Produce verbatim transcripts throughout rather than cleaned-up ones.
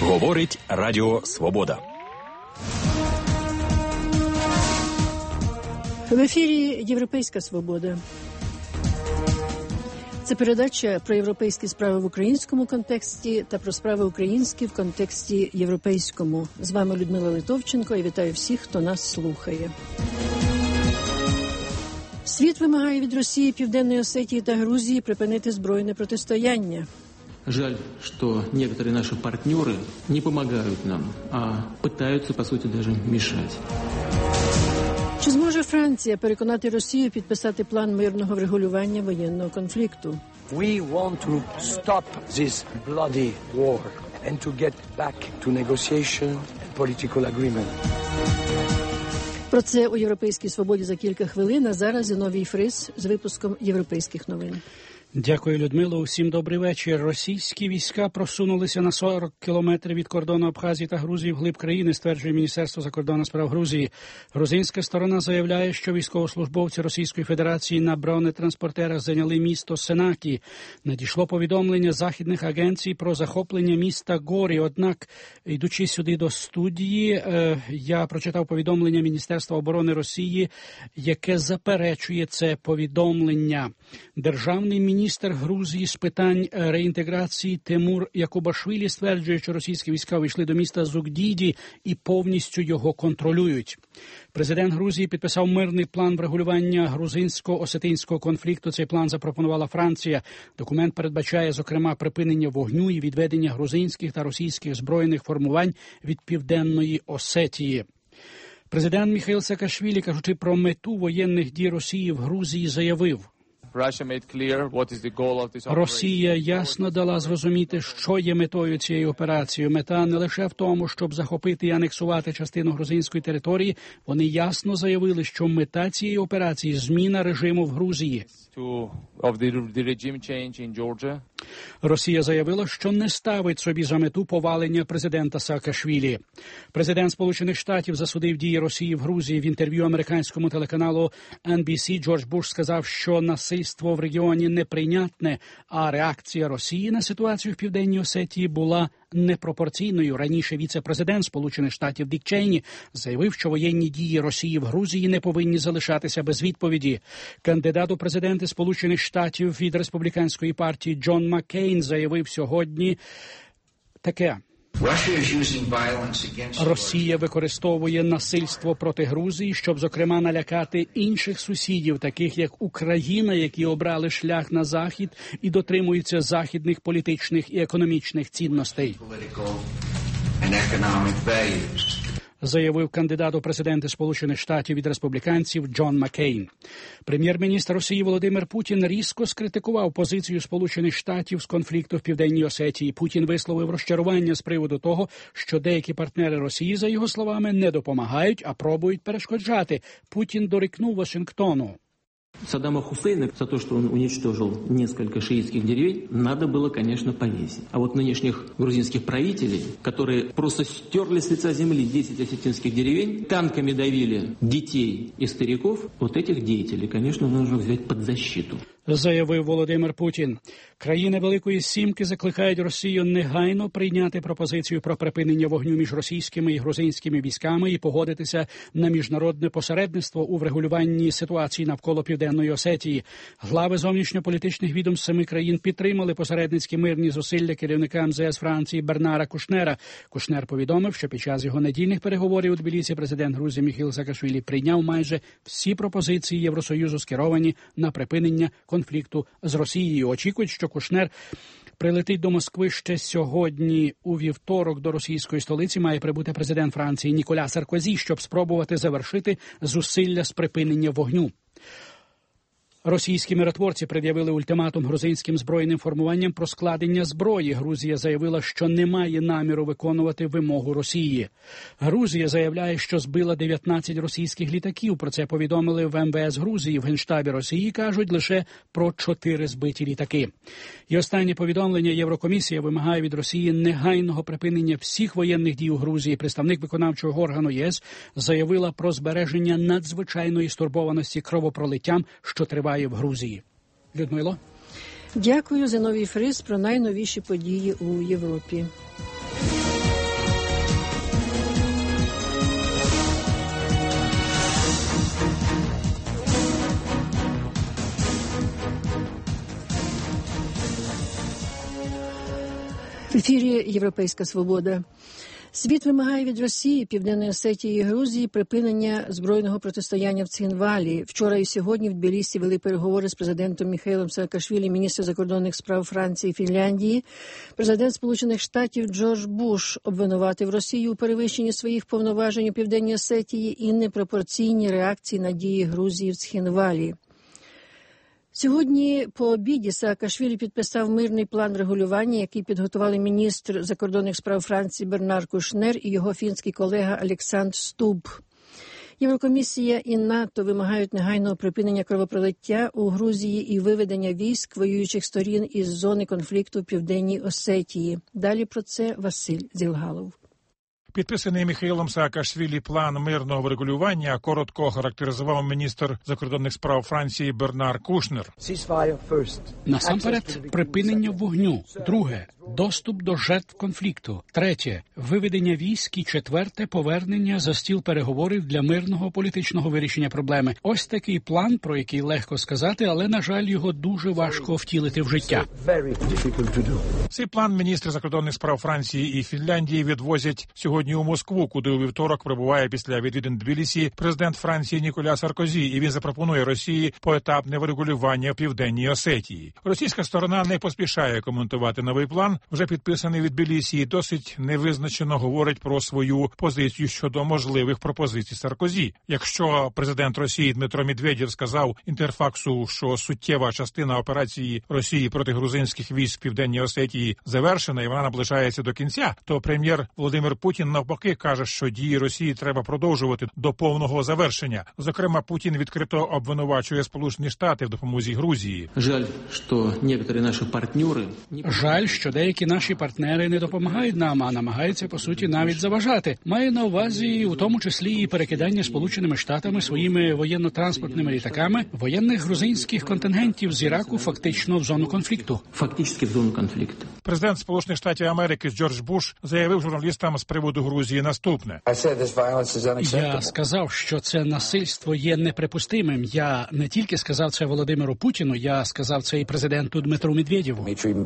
Говорить Радіо Свобода. В ефірі «Європейська свобода». Це передача про європейські справи в українському контексті та про справи українські в контексті європейському. З вами Людмила Литовченко і вітаю всіх, хто нас слухає. Світ вимагає від Росії, Південної Осетії та Грузії припинити збройне протистояння. Жаль, что некоторые наши партнеры не помогают нам, а пытаются, по сути, даже мешать. Чи зможе Франція переконати Росію підписати план мирного врегулювання воєнного конфлікту? We want to stop this bloody war and to get back to negotiation and political agreement. Про це у «Європейській свободі» за кілька хвилин, а зараз Зіновій Фрис з випуском європейських новин. Дякую, Людмило. Усім добрий вечір. Російські війська просунулися на сорок кілометрів від кордону Абхазії та Грузії вглиб країни, стверджує Міністерство закордонних справ Грузії. Грузинська сторона заявляє, що військовослужбовці Російської Федерації на бронетранспортерах зайняли місто Сенакі. Надійшло повідомлення західних агенцій про захоплення міста Горі. Однак, йдучи сюди до студії, я прочитав повідомлення Міністерства оборони Росії, яке заперечує це повідомлення. Державний міністр Міністр Грузії з питань реінтеграції Тимур Якубашвілі стверджує, що російські війська увійшли до міста Зугдіді і повністю його контролюють. Президент Грузії підписав мирний план врегулювання грузинсько-осетинського конфлікту. Цей план запропонувала Франція. Документ передбачає, зокрема, припинення вогню і відведення грузинських та російських збройних формувань від Південної Осетії. Президент Міхаїл Саакашвілі, кажучи про мету воєнних дій Росії в Грузії, заявив: Росія ясно дала зрозуміти, що є метою цієї операції. Мета не лише в тому, щоб захопити і анексувати частину грузинської території. Вони ясно заявили, що мета цієї операції – зміна режиму в Грузії. Росія заявила, що не ставить собі за мету повалення президента Саакашвілі. Президент Сполучених Штатів засудив дії Росії в Грузії. В інтерв'ю американському телеканалу ен бі сі Джордж Буш сказав, що насильство в регіоні неприйнятне, а реакція Росії на ситуацію в Південній Осетії була непропорційною. Раніше віце-президент Сполучених Штатів Дік Чейні заявив, що воєнні дії Росії в Грузії не повинні залишатися без відповіді. Кандидат у президенти Сполучених Штатів від республіканської партії Джон Маккейн заявив сьогодні таке: Росія використовує насильство проти Грузії, щоб, зокрема, налякати інших сусідів, таких як Україна, які обрали шлях на Захід і дотримуються західних політичних і економічних цінностей. Заявив кандидат у президенти Сполучених Штатів від республіканців Джон Маккейн. Прем'єр-міністр Росії Володимир Путін різко скритикував позицію Сполучених Штатів з конфлікту в Південній Осетії. Путін висловив розчарування з приводу того, що деякі партнери Росії, за його словами, не допомагають, а пробують перешкоджати. Путін дорікнув Вашингтону: Саддама Хусейна за то, что он уничтожил несколько шиитских деревень, надо было, конечно, повесить. А вот нынешних грузинских правителей, которые просто стерли с лица земли десять осетинских деревень, танками давили детей и стариков, вот этих деятелей, конечно, нужно взять под защиту. Заявив Володимир Путін. Країни Великої Сімки закликають Росію негайно прийняти пропозицію про припинення вогню між російськими і грузинськими військами і погодитися на міжнародне посередництво у врегулюванні ситуації навколо Південної Осетії. Глави зовнішньополітичних відомств семи країн підтримали посередницькі мирні зусилля керівника ем зе ес Франції Бернара Кушнера. Кушнер повідомив, що під час його недільних переговорів у Тбілісі президент Грузії Міхаїл Саакашвілі прийняв майже всі пропозиції Євросоюзу, скеровані на припинення конфлікту з Росією. Очікують, що Кушнер прилетить до Москви ще сьогодні. У вівторок до російської столиці має прибути президент Франції Ніколя Саркозі, щоб спробувати завершити зусилля з припинення вогню. Російські миротворці пред'явили ультиматум грузинським збройним формуванням про складення зброї. Грузія заявила, що не має наміру виконувати вимогу Росії. Грузія заявляє, що збила дев'ятнадцять російських літаків. Про це повідомили в ем ве ес Грузії. В Генштабі Росії кажуть лише про чотири збиті літаки. І останнє повідомлення: Єврокомісія вимагає від Росії негайного припинення всіх воєнних дій у Грузії. Представник виконавчого органу ЄС заявила про збереження надзвичайної стурбованості кровопролиттям, що триває в Грузії. Людмило? Дякую, Зіновій Фрис, про найновіші події у Європі. ефірі «Європейська свобода». Світ вимагає від Росії, Південної Осетії і Грузії припинення збройного протистояння в Цхінвалі. Вчора і сьогодні в Тбілісі вели переговори з президентом Міхеїлом Саакашвілі, міністр закордонних справ Франції і Фінляндії. Президент Сполучених Штатів Джордж Буш обвинуватив Росію у перевищенні своїх повноважень у Південній Осетії і непропорційній реакції на дії Грузії в Цхінвалі. Сьогодні по обіді Саакашвілі підписав мирний план регулювання, який підготували міністр закордонних справ Франції Бернар Кушнер і його фінський колега Олександр Стуб. Єврокомісія і НАТО вимагають негайного припинення кровопролиття у Грузії і виведення військ воюючих сторін із зони конфлікту в Південній Осетії. Далі про це Василь Зілгалов. Підписаний Міхеїлом Саакашвілі план мирного врегулювання коротко характеризував міністр закордонних справ Франції Бернар Кушнер. Насамперед, припинення вогню. Друге – доступ до жертв конфлікту. Третє – виведення військ. І четверте – повернення за стіл переговорів для мирного політичного вирішення проблеми. Ось такий план, про який легко сказати, але, на жаль, його дуже важко втілити в життя. Цей план міністри закордонних справ Франції і Фінляндії відвозять сьогодні у Москву, куди у вівторок прибуває після відвідин Тбілісі президент Франції Ніколя Саркозі, і він запропонує Росії поетапне врегулювання в Південній Осетії. Російська сторона не поспішає коментувати новий план, вже підписаний від Тбілісі, і досить невизначено говорить про свою позицію щодо можливих пропозицій Саркозі. Якщо президент Росії Дмитро Медведєв сказав Інтерфаксу, що суттєва частина операції Росії проти грузинських військ в Південній Осетії завершена і вона наближається до кінця, то прем'єр Володимир Путін навпаки каже, що дії Росії треба продовжувати до повного завершення. Зокрема, Путін відкрито обвинувачує Сполучені Штати в допомозі Грузії. Жаль, що некоторі наші партнери... Жаль, що деякі наші партнери не допомагають нам, а намагаються, по суті, навіть заважати. Має на увазі, у тому числі, і перекидання Сполученими Штатами своїми воєнно-транспортними літаками воєнних грузинських контингентів з Іраку фактично в зону конфлікту. Фактично в зону конфлікту. Президент Сполучених Штатів Америки Джордж Буш заявив журналістам з приводу Грузії наступне. Я сказав, що це насильство є неприпустимим. Я не тільки сказав це Володимиру Путіну, я сказав це і президенту Дмитру Медведєву.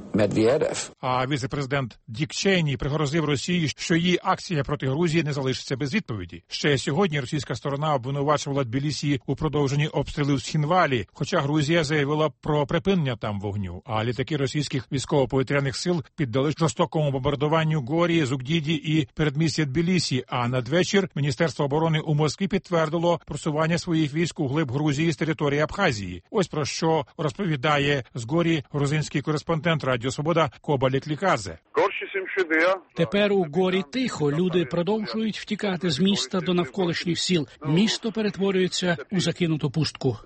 А віце-президент Дік Чейні пригрозив Росії, що її акція проти Грузії не залишиться без відповіді. Ще сьогодні російська сторона обвинувачувала Тбілісі у продовженні обстрілів в Цхінвалі, хоча Грузія заявила про припинення там вогню, а літаки російських військово-повітряних сил піддали жорстокому бомбардуванню Горії, Зугдіді і передмістя Тбілісі, а надвечір Міністерство оборони у Москві підтвердило просування своїх військ у глиб Грузії з території Абхазії. Ось про що розповідає з Горі грузинський кореспондент Радіо Свобода Коба Ліклікадзе. Тепер у Горі тихо. Люди продовжують втікати з міста до навколишніх сіл. Місто перетворюється у закинуту пустку.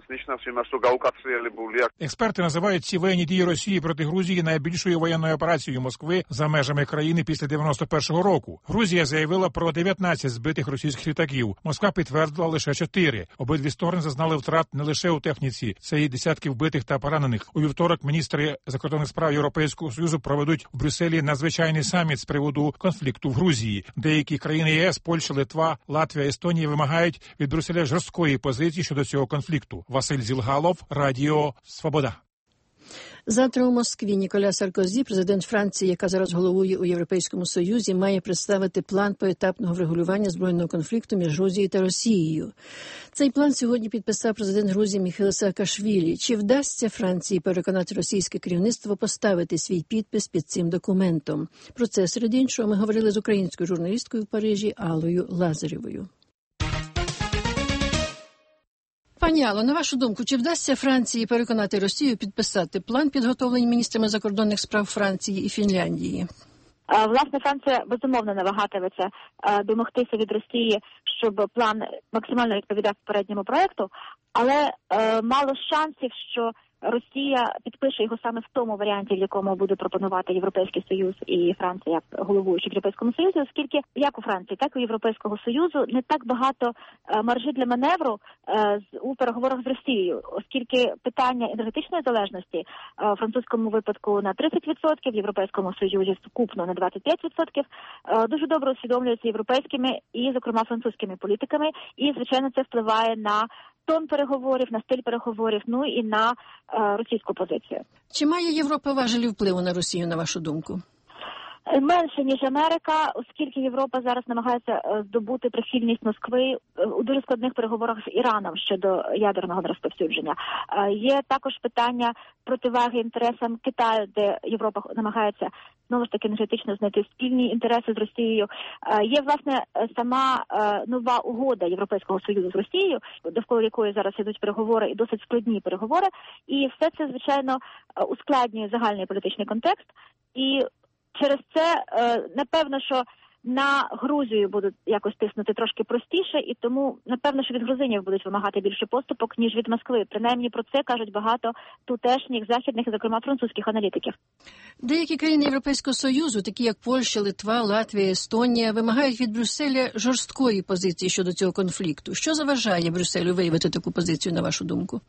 Експерти називають ці воєнні дії Росії проти Грузії найбільшою воєнною операцією Москви за межами країни після дев'яносто першого року. Грузія заявила про дев'ятнадцять збитих російських літаків. Москва підтвердила лише чотири. Обидві сторони зазнали втрат не лише у техніці, це і десятки вбитих та поранених. У вівторок міністри закордонних справ Європейського Союзу проведуть в Брюсселі надзвичайний саміт з приводу конфлікту в Грузії. Деякі країни ЄС, Польща, Литва, Латвія, Естонія вимагають від Брюсселя жорсткої позиції щодо цього конфлікту. Василь Зілгалов, Радіо Свобода. Завтра у Москві Ніколя Саркозі, президент Франції, яка зараз головує у Європейському Союзі, має представити план поетапного врегулювання збройного конфлікту між Грузією та Росією. Цей план сьогодні підписав президент Грузії Міхеїл Саакашвілі. Чи вдасться Франції переконати російське керівництво поставити свій підпис під цим документом? Про це, серед іншого, ми говорили з українською журналісткою в Парижі Аллою Лазарєвою. Пані Алло, на вашу думку, чи вдасться Франції переконати Росію підписати план, підготовлений міністрами закордонних справ Франції і Фінляндії? Власне, Франція, безумовно, не вагатиметься домогтися від Росії, щоб план максимально відповідав попередньому проекту, але е, мало шансів, що Росія підпише його саме в тому варіанті, в якому буде пропонувати Європейський Союз і Франція як головуючі в Європейському Союзі, оскільки як у Франції, так і у Європейського Союзу не так багато маржі для маневру у переговорах з Росією, оскільки питання енергетичної залежності в французькому випадку на тридцять відсотків, в Європейському Союзі сукупно на двадцять п'ять відсотків, дуже добре усвідомлюється європейськими і, зокрема, французькими політиками, і, звичайно, це впливає на тон переговорів, на стиль переговорів, ну і на е, російську позицію. Чи має Європа важелі впливу на Росію, на вашу думку? Менше, ніж Америка, оскільки Європа зараз намагається здобути прихильність Москви у дуже складних переговорах з Іраном щодо ядерного розповсюдження. Є також питання противаги інтересам Китаю, де Європа намагається знову ж таки енергетично знайти спільні інтереси з Росією. Є, власне, сама нова угода Європейського Союзу з Росією, довкола якої зараз ідуть переговори, і досить складні переговори. І все це, звичайно, ускладнює загальний політичний контекст. І через це, напевно, що на Грузію будуть якось тиснути трошки простіше, і тому, напевно, що від грузинів будуть вимагати більше поступок, ніж від Москви. Принаймні про це кажуть багато тутешніх, західних, і, зокрема, французьких аналітиків. Деякі країни Європейського Союзу, такі як Польща, Литва, Латвія, Естонія, вимагають від Брюсселя жорсткої позиції щодо цього конфлікту. Що заважає Брюсселю виявити таку позицію, на вашу думку?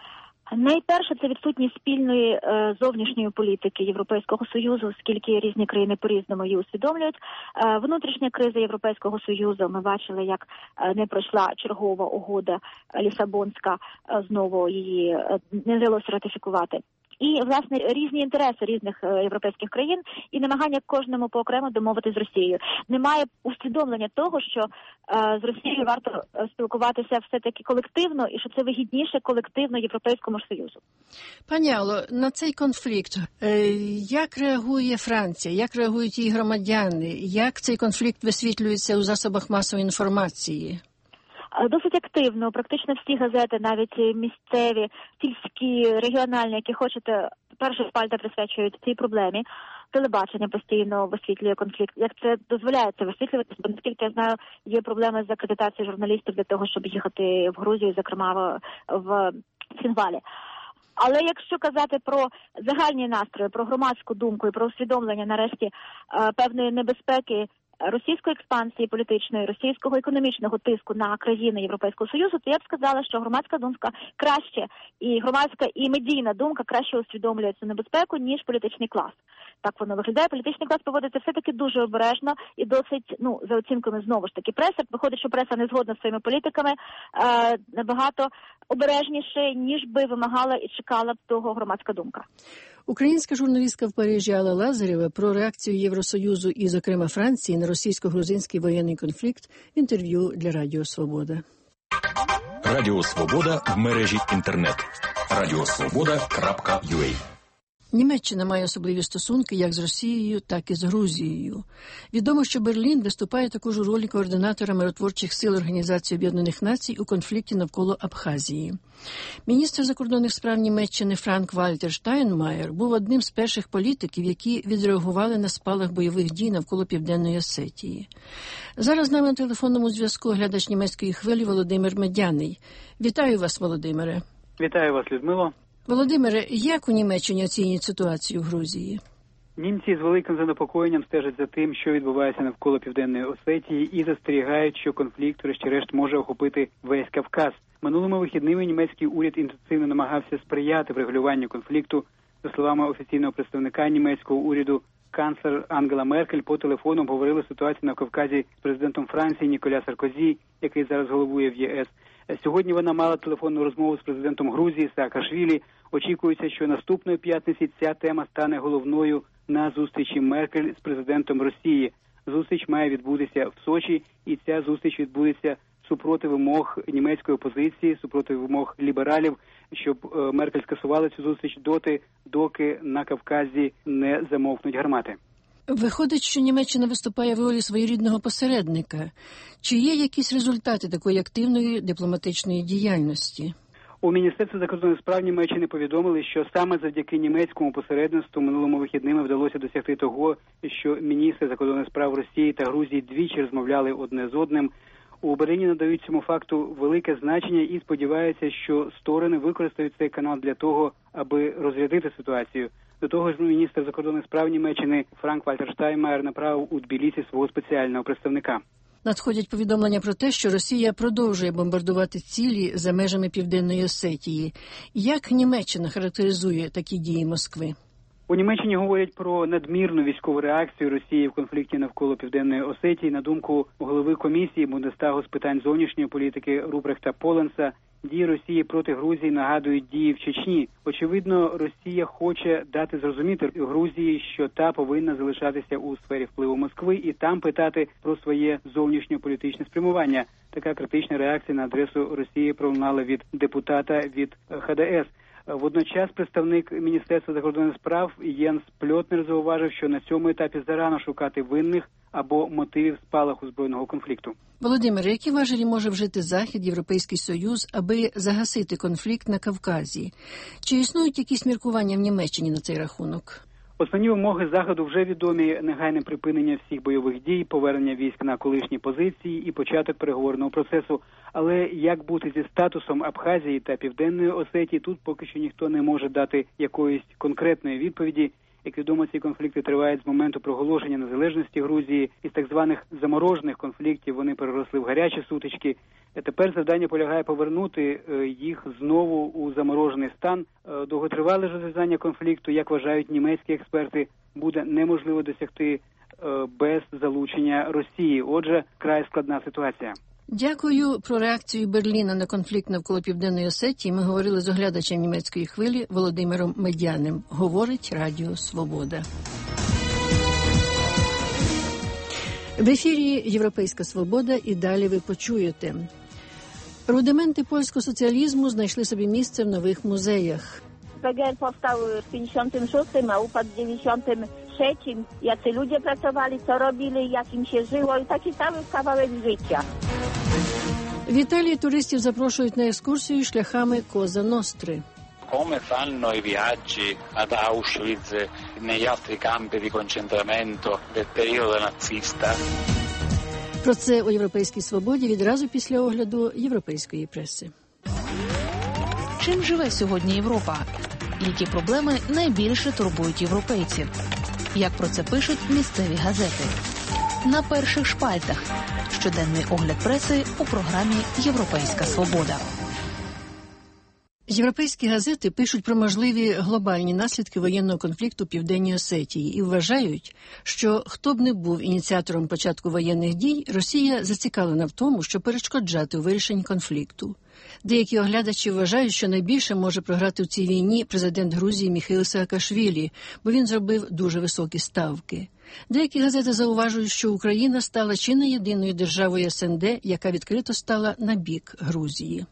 Найперше, це відсутність спільної е, зовнішньої політики Європейського Союзу, оскільки різні країни по-різному її усвідомлюють. Е, внутрішня криза Європейського Союзу, ми бачили, як е, не пройшла чергова угода Лісабонська, е, знову її е, не вдалося ратифікувати. І, власне, різні інтереси різних європейських країн і намагання кожному поокремо домовитися з Росією. Немає усвідомлення того, що е, з Росією варто спілкуватися все-таки колективно і що це вигідніше колективно Європейському Союзу. Пані Алло, на цей конфлікт е, як реагує Франція, як реагують її громадяни, як цей конфлікт висвітлюється у засобах масової інформації? Досить активно, практично всі газети, навіть місцеві, сільські, регіональні, які хочете, перша спальта присвячують цій проблемі. Телебачення постійно висвітлює конфлікт. Як це дозволяється висвітлювати, бо, наскільки я знаю, є проблеми з акредитацією журналістів для того, щоб їхати в Грузію, зокрема в, в Цинвалі. Але якщо казати про загальні настрої, про громадську думку і про усвідомлення, нарешті, певної небезпеки російської експансії політичної, російського економічного тиску на країни Європейського Союзу, то я б сказала, що громадська думка краще, і громадська і медійна думка краще усвідомлює цю небезпеку, ніж політичний клас. Так воно виглядає. Політичний клас поводиться все-таки дуже обережно і досить, ну, за оцінками знову ж таки преси. Виходить, що преса не згодна з своїми політиками, е, набагато обережніше, ніж би вимагала і чекала б того громадська думка. Українська журналістка в Парижі Алла Лазарєва про реакцію Євросоюзу і, зокрема, Франції на російсько-грузинський воєнний конфлікт в інтерв'ю для Радіо Свобода. Радіо Свобода в мережі інтернет. радіосвобода крапка ю а. Німеччина має особливі стосунки як з Росією, так і з Грузією. Відомо, що Берлін виступає також у ролі координатора миротворчих сил Організації Об'єднаних Націй у конфлікті навколо Абхазії. Міністр закордонних справ Німеччини Франк-Вальтер Штайнмаєр був одним з перших політиків, які відреагували на спалах бойових дій навколо Південної Осетії. Зараз з нами на телефонному зв'язку глядач німецької хвилі Володимир Медяний. Вітаю вас, Володимире. Вітаю вас, Людмило. Володимире, як у Німеччині оцінюють ситуацію в Грузії? Німці з великим занепокоєнням стежать за тим, що відбувається навколо Південної Осетії, і застерігають, що конфлікт, врешті-решт, може охопити весь Кавказ. Минулими вихідними німецький уряд інтенсивно намагався сприяти врегулюванню конфлікту. За словами офіційного представника німецького уряду, канцлер Ангела Меркель по телефону обговорила ситуацію на Кавказі з президентом Франції Ніколя Саркозі, який зараз головує в ЄС. Сьогодні вона мала телефонну розмову з президентом Грузії Саакашвілі. Очікується, що наступної п'ятниці ця тема стане головною на зустрічі Меркель з президентом Росії. Зустріч має відбутися в Сочі, і ця зустріч відбудеться супроти вимог німецької опозиції, супроти вимог лібералів, щоб Меркель скасувала цю зустріч доти, доки на Кавказі не замовкнуть гармати. Виходить, що Німеччина виступає в ролі своєрідного посередника. Чи є якісь результати такої активної дипломатичної діяльності? У Міністерстві закордонних справ Німеччини повідомили, що саме завдяки німецькому посередництву минулому вихідними вдалося досягти того, що міністри закордонних справ Росії та Грузії двічі розмовляли одне з одним. У Берліні надають цьому факту велике значення і сподіваються, що сторони використають цей канал для того, аби розрядити ситуацію. До того ж, міністр закордонних справ Німеччини Франк-Вальтер Штайнмаєр направив у Тбілісі свого спеціального представника. Надходять повідомлення про те, що Росія продовжує бомбардувати цілі за межами Південної Осетії. Як Німеччина характеризує такі дії Москви? У Німеччині говорять про надмірну військову реакцію Росії в конфлікті навколо Південної Осетії. На думку голови комісії Бундестагу з питань зовнішньої політики Рупрехта Поленса, дії Росії проти Грузії нагадують дії в Чечні. Очевидно, Росія хоче дати зрозуміти Грузії, що та повинна залишатися у сфері впливу Москви і там питати про своє зовнішньополітичне спрямування. Така критична реакція на адресу Росії пролунала від депутата від ха де ес. Водночас представник Міністерства закордонних справ Єнс Пльотнер зауважив, що на цьому етапі зарано шукати винних або мотивів спалаху збройного конфлікту. Володимир, які важелі може вжити Захід, Європейський Союз, аби загасити конфлікт на Кавказі? Чи існують якісь міркування в Німеччині на цей рахунок? Основні вимоги Заходу вже відомі: негайне припинення всіх бойових дій, повернення військ на колишні позиції і початок переговорного процесу. Але як бути зі статусом Абхазії та Південної Осетії, тут поки що ніхто не може дати якоїсь конкретної відповіді. Як відомо, ці конфлікти тривають з моменту проголошення незалежності Грузії. Із так званих заморожених конфліктів вони переросли в гарячі сутички. Тепер завдання полягає повернути їх знову у заморожений стан. Довготривале розв'язання конфлікту, як вважають німецькі експерти, буде неможливо досягти без залучення Росії. Отже, край складна ситуація. Дякую. Про реакцію Берліна на конфлікт навколо Південної Осетії ми говорили з оглядачем німецької хвилі Володимиром Медяним. Говорить Радіо Свобода. В ефірі «Європейська Свобода» і далі ви почуєте. Рудименти польського соціалізму знайшли собі місце в нових музеях. пе ге ер powstał w pięćdziesiątym szóstym, a upadł w dziewięćdziesiątym trzecim. Jacy ludzie pracowali, co robili, jak im się żyło i taki cały kawałek życia. В Італії туристів запрошують на екскурсію шляхами Коза Ностри. Come fanno i viaggi ad Auschwitz e negli altri campi di concentramento del periodo nazista? Про це у «Європейській Свободі» відразу після огляду європейської преси. Чим живе сьогодні Європа? Які проблеми найбільше турбують європейців? Як про це пишуть місцеві газети? На перших шпальтах. Щоденний огляд преси у програмі «Європейська Свобода». Європейські газети пишуть про можливі глобальні наслідки воєнного конфлікту в Південній Осетії і вважають, що хто б не був ініціатором початку воєнних дій, Росія зацікавлена в тому, щоб перешкоджати у вирішенні конфлікту. Деякі оглядачі вважають, що найбільше може програти в цій війні президент Грузії Міхеїл Саакашвілі, бо він зробив дуже високі ставки. Деякі газети зауважують, що Україна стала чи не єдиною державою ес ен де, яка відкрито стала на бік Грузії.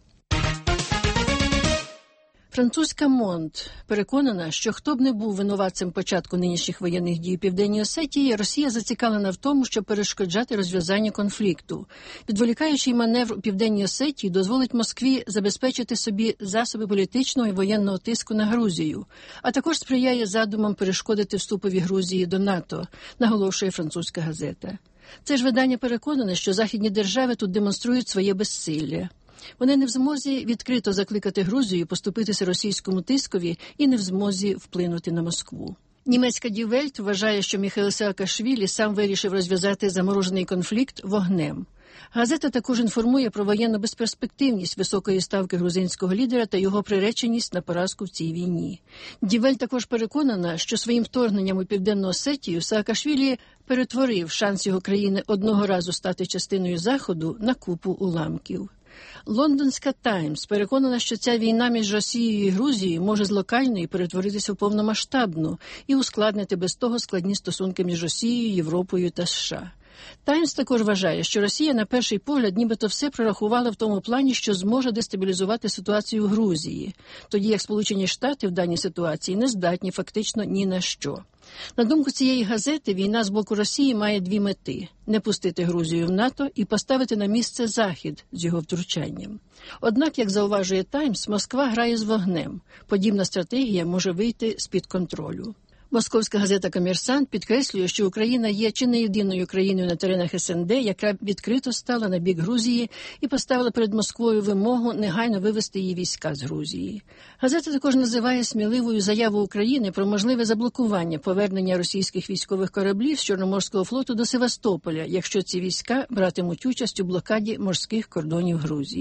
Французька «Монт» переконана, що хто б не був винуватцем початку нинішніх воєнних дій у Південній Осетії, Росія зацікавлена в тому, щоб перешкоджати розв'язанню конфлікту. Відволікаючий маневр у Південній Осетії дозволить Москві забезпечити собі засоби політичного і воєнного тиску на Грузію, а також сприяє задумам перешкодити вступові Грузії до НАТО, наголошує французька газета. Це ж видання переконане, що західні держави тут демонструють своє безсилля. Вони не в змозі відкрито закликати Грузію поступитися російському тискові і не в змозі вплинути на Москву. Німецька Die Welt вважає, що Міхеїл Саакашвілі сам вирішив розв'язати заморожений конфлікт вогнем. Газета також інформує про воєнну безперспективність високої ставки грузинського лідера та його приреченість на поразку в цій війні. Die Welt також переконана, що своїм вторгненням у Південну Осетію Саакашвілі перетворив шанс його країни одного разу стати частиною Заходу на купу уламків. Лондонська «Таймс» переконана, що ця війна між Росією і Грузією може з локальної перетворитися в повномасштабну і ускладнити без того складні стосунки між Росією, Європою та США. «Таймс» також вважає, що Росія на перший погляд нібито все прорахувала в тому плані, що зможе дестабілізувати ситуацію в Грузії, тоді як Сполучені Штати в даній ситуації не здатні фактично ні на що. На думку цієї газети, війна з боку Росії має дві мети – не пустити Грузію в НАТО і поставити на місце Захід з його втручанням. Однак, як зауважує «Таймс», Москва грає з вогнем. Подібна стратегія може вийти з-під контролю. Московська газета «Комерсант» підкреслює, що Україна є чи не єдиною країною на теренах ес ен де, яка відкрито стала на бік Грузії і поставила перед Москвою вимогу негайно вивести її війська з Грузії. Газета також називає сміливою заяву України про можливе заблокування повернення російських військових кораблів з Чорноморського флоту до Севастополя, якщо ці війська братимуть участь у блокаді морських кордонів Грузії.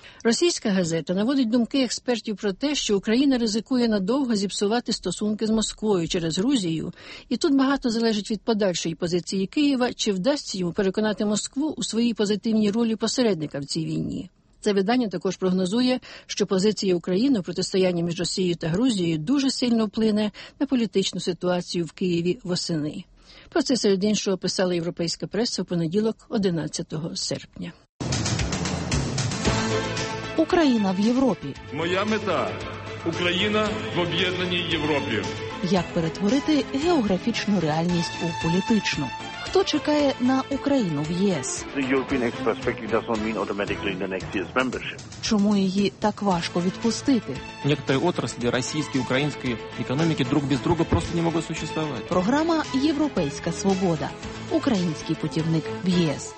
Російська газета наводить думки експертів про те, що Україна ризикує надовго зіпсувати стосунки з Москвою через Грузію, і тут багато залежить від подальшої позиції Києва, чи вдасться йому переконати Москву у своїй позитивній ролі посередника в цій війні. Це видання також прогнозує, що позиція України у протистоянні між Росією та Грузією дуже сильно вплине на політичну ситуацію в Києві восени. Про це, серед іншого, писала європейська преса в понеділок, одинадцятого серпня. Україна в Європі. Моя мета – Україна в об'єднаній Європі. Як перетворити географічну реальність у політичну? Хто чекає на Україну в ЄС? Чому її так важко відпустити? Некоторые отрасли российской и украинской экономики друг без друга просто не могут существовать. Програма «Європейська свобода». Український путівник в ЄС.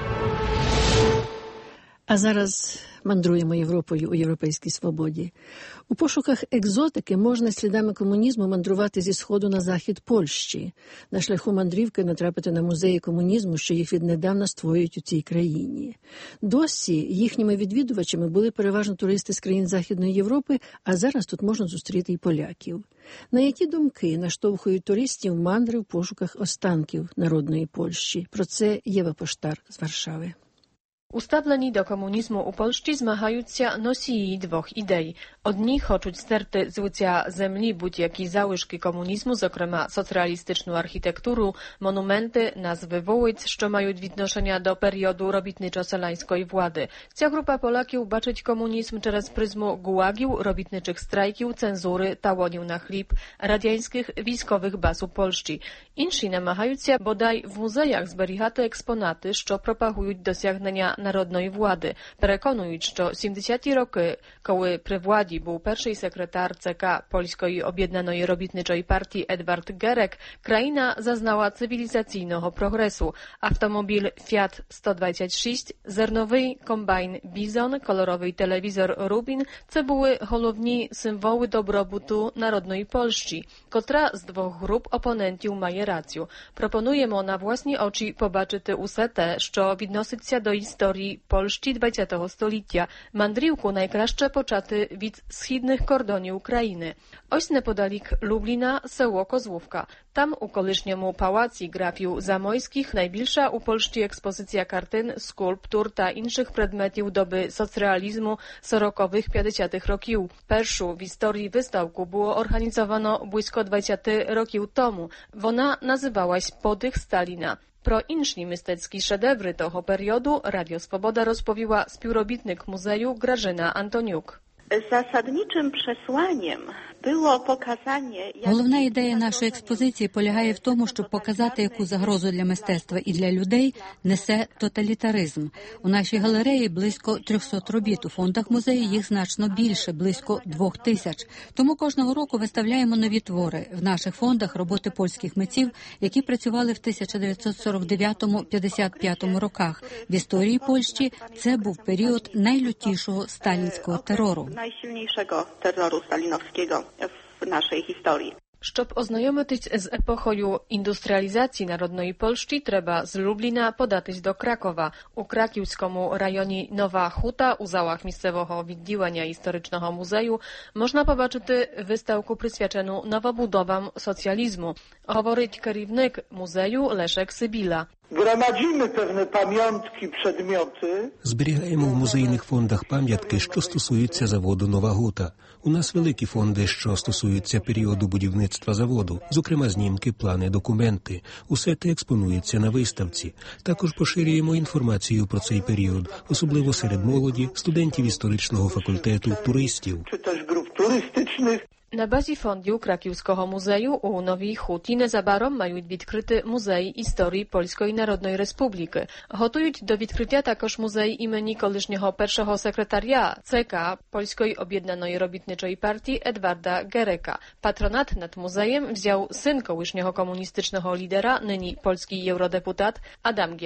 А зараз мандруємо Європою у європейській свободі. У пошуках екзотики можна слідами комунізму мандрувати зі сходу на захід Польщі. На шляху мандрівки натрапити на музеї комунізму, що їх віднедавна створюють у цій країні. Досі їхніми відвідувачами були переважно туристи з країн Західної Європи, а зараз тут можна зустріти і поляків. На які думки наштовхують туристів мандри в пошуках останків народної Польщі? Про це Єва Поштар з Варшави. Ustawleni do komunizmu u Polski zmagający nosili dwóch idei. Одні хочуть стерти з лиця землі будь-які залишки комунізму, зокрема соціалістичну архітектуру, монументи, назви вулиць, що мають відношення до періоду робітничо-селянської влади. Ця група Polakів бачить комунізм через призму гулагів, робітничих страйків, цензури, талонів на хліб, радянських військових баз у Польщі. Інші намагаються бодай в музеях зберігати експонати, що пропагують досягнення народної влади. Переконують, що сімдесяті роки, коли при владі був перший секретар ЦК Польської об'єднаної робітничої партії Edward Gerek, країна зазнала цивілізаційного прогресу. Автомобіль Fiat сто двадцять шість, зерновий комбайн Bizon, kolorowy telewizor Rubin – це були головні символи добробуту народної Польщі. Котра з двох груп опонентів має рацію. Пропонуємо на власні очі побачити усе те, що відноситься до історії Польщі ХХ століття. Мандрівку найкраще почати від східних кордонів України. Ось неподалік Любліна село Козłówka. Там у колишньому палаці графів Замойських найбільша у Польщі експозиція картин, скульптур та інших предметів доби соцреалізму сорокових-п'ятдесятих років. Першу в історії виставку було організовано близько двадцять років тому. Вона називалась «Подих Сталіна». Про інші мистецькі шедеври того періоду Радіо Свобода розповіла співробітник музею Grażyna Antoniuk. Zasadniczym przesłaniem było pokazanie... Головна ідея нашої експозиції полягає в тому, щоб показати, яку загрозу для мистецтва і для людей несе тоталітаризм. У нашій галереї близько трьохсот робіт, у фондах музею їх значно більше, близько двох тисяч. Тому кожного року виставляємо нові твори. В наших фондах роботи польських митців, які працювали в тисяча дев'ятсот сорок дев'ятому - п'ятдесят п'ятому роках. В історії Польщі це був період найлютішого сталінського терору. najsilniejszego terroru stalinowskiego w naszej historii. Щоб ознайомитись з епохою індустріалізації народної Польщі, треба з Любліна податись до Кракова. У краківському районі Нова Huta, у залах місцевого відділення історичного музею, можна побачити виставку присвячену новобудовам socjalizmu. Говорить керівник музею Лешек Сибіла. Gromadzimy pewne pamiątki, przedmioty. Зберігаємо в музейних фондах пам'ятки, що стосуються заводу Нова Гута. У нас великі фонди, що стосуються періоду будівництва заводу, зокрема знімки, плани, документи. Усе це експонується на виставці. Також поширюємо інформацію про цей період, особливо серед молоді, студентів історичного факультету, туристів. Чи теж груп туристичних. На базі фондів Краківського музею у Новій Хуті незабаром мають відкрити музей історії Польської Народної Республіки. Готують до відкриття також музей імені колишнього першого секретаря ЦК Польської об'єднаної робітничої партії Едварда Gereka. Patronat nad muzejem wziął syn kołyszniego komunistycznego lidera, nyni polski eurodeputат Адам Герек.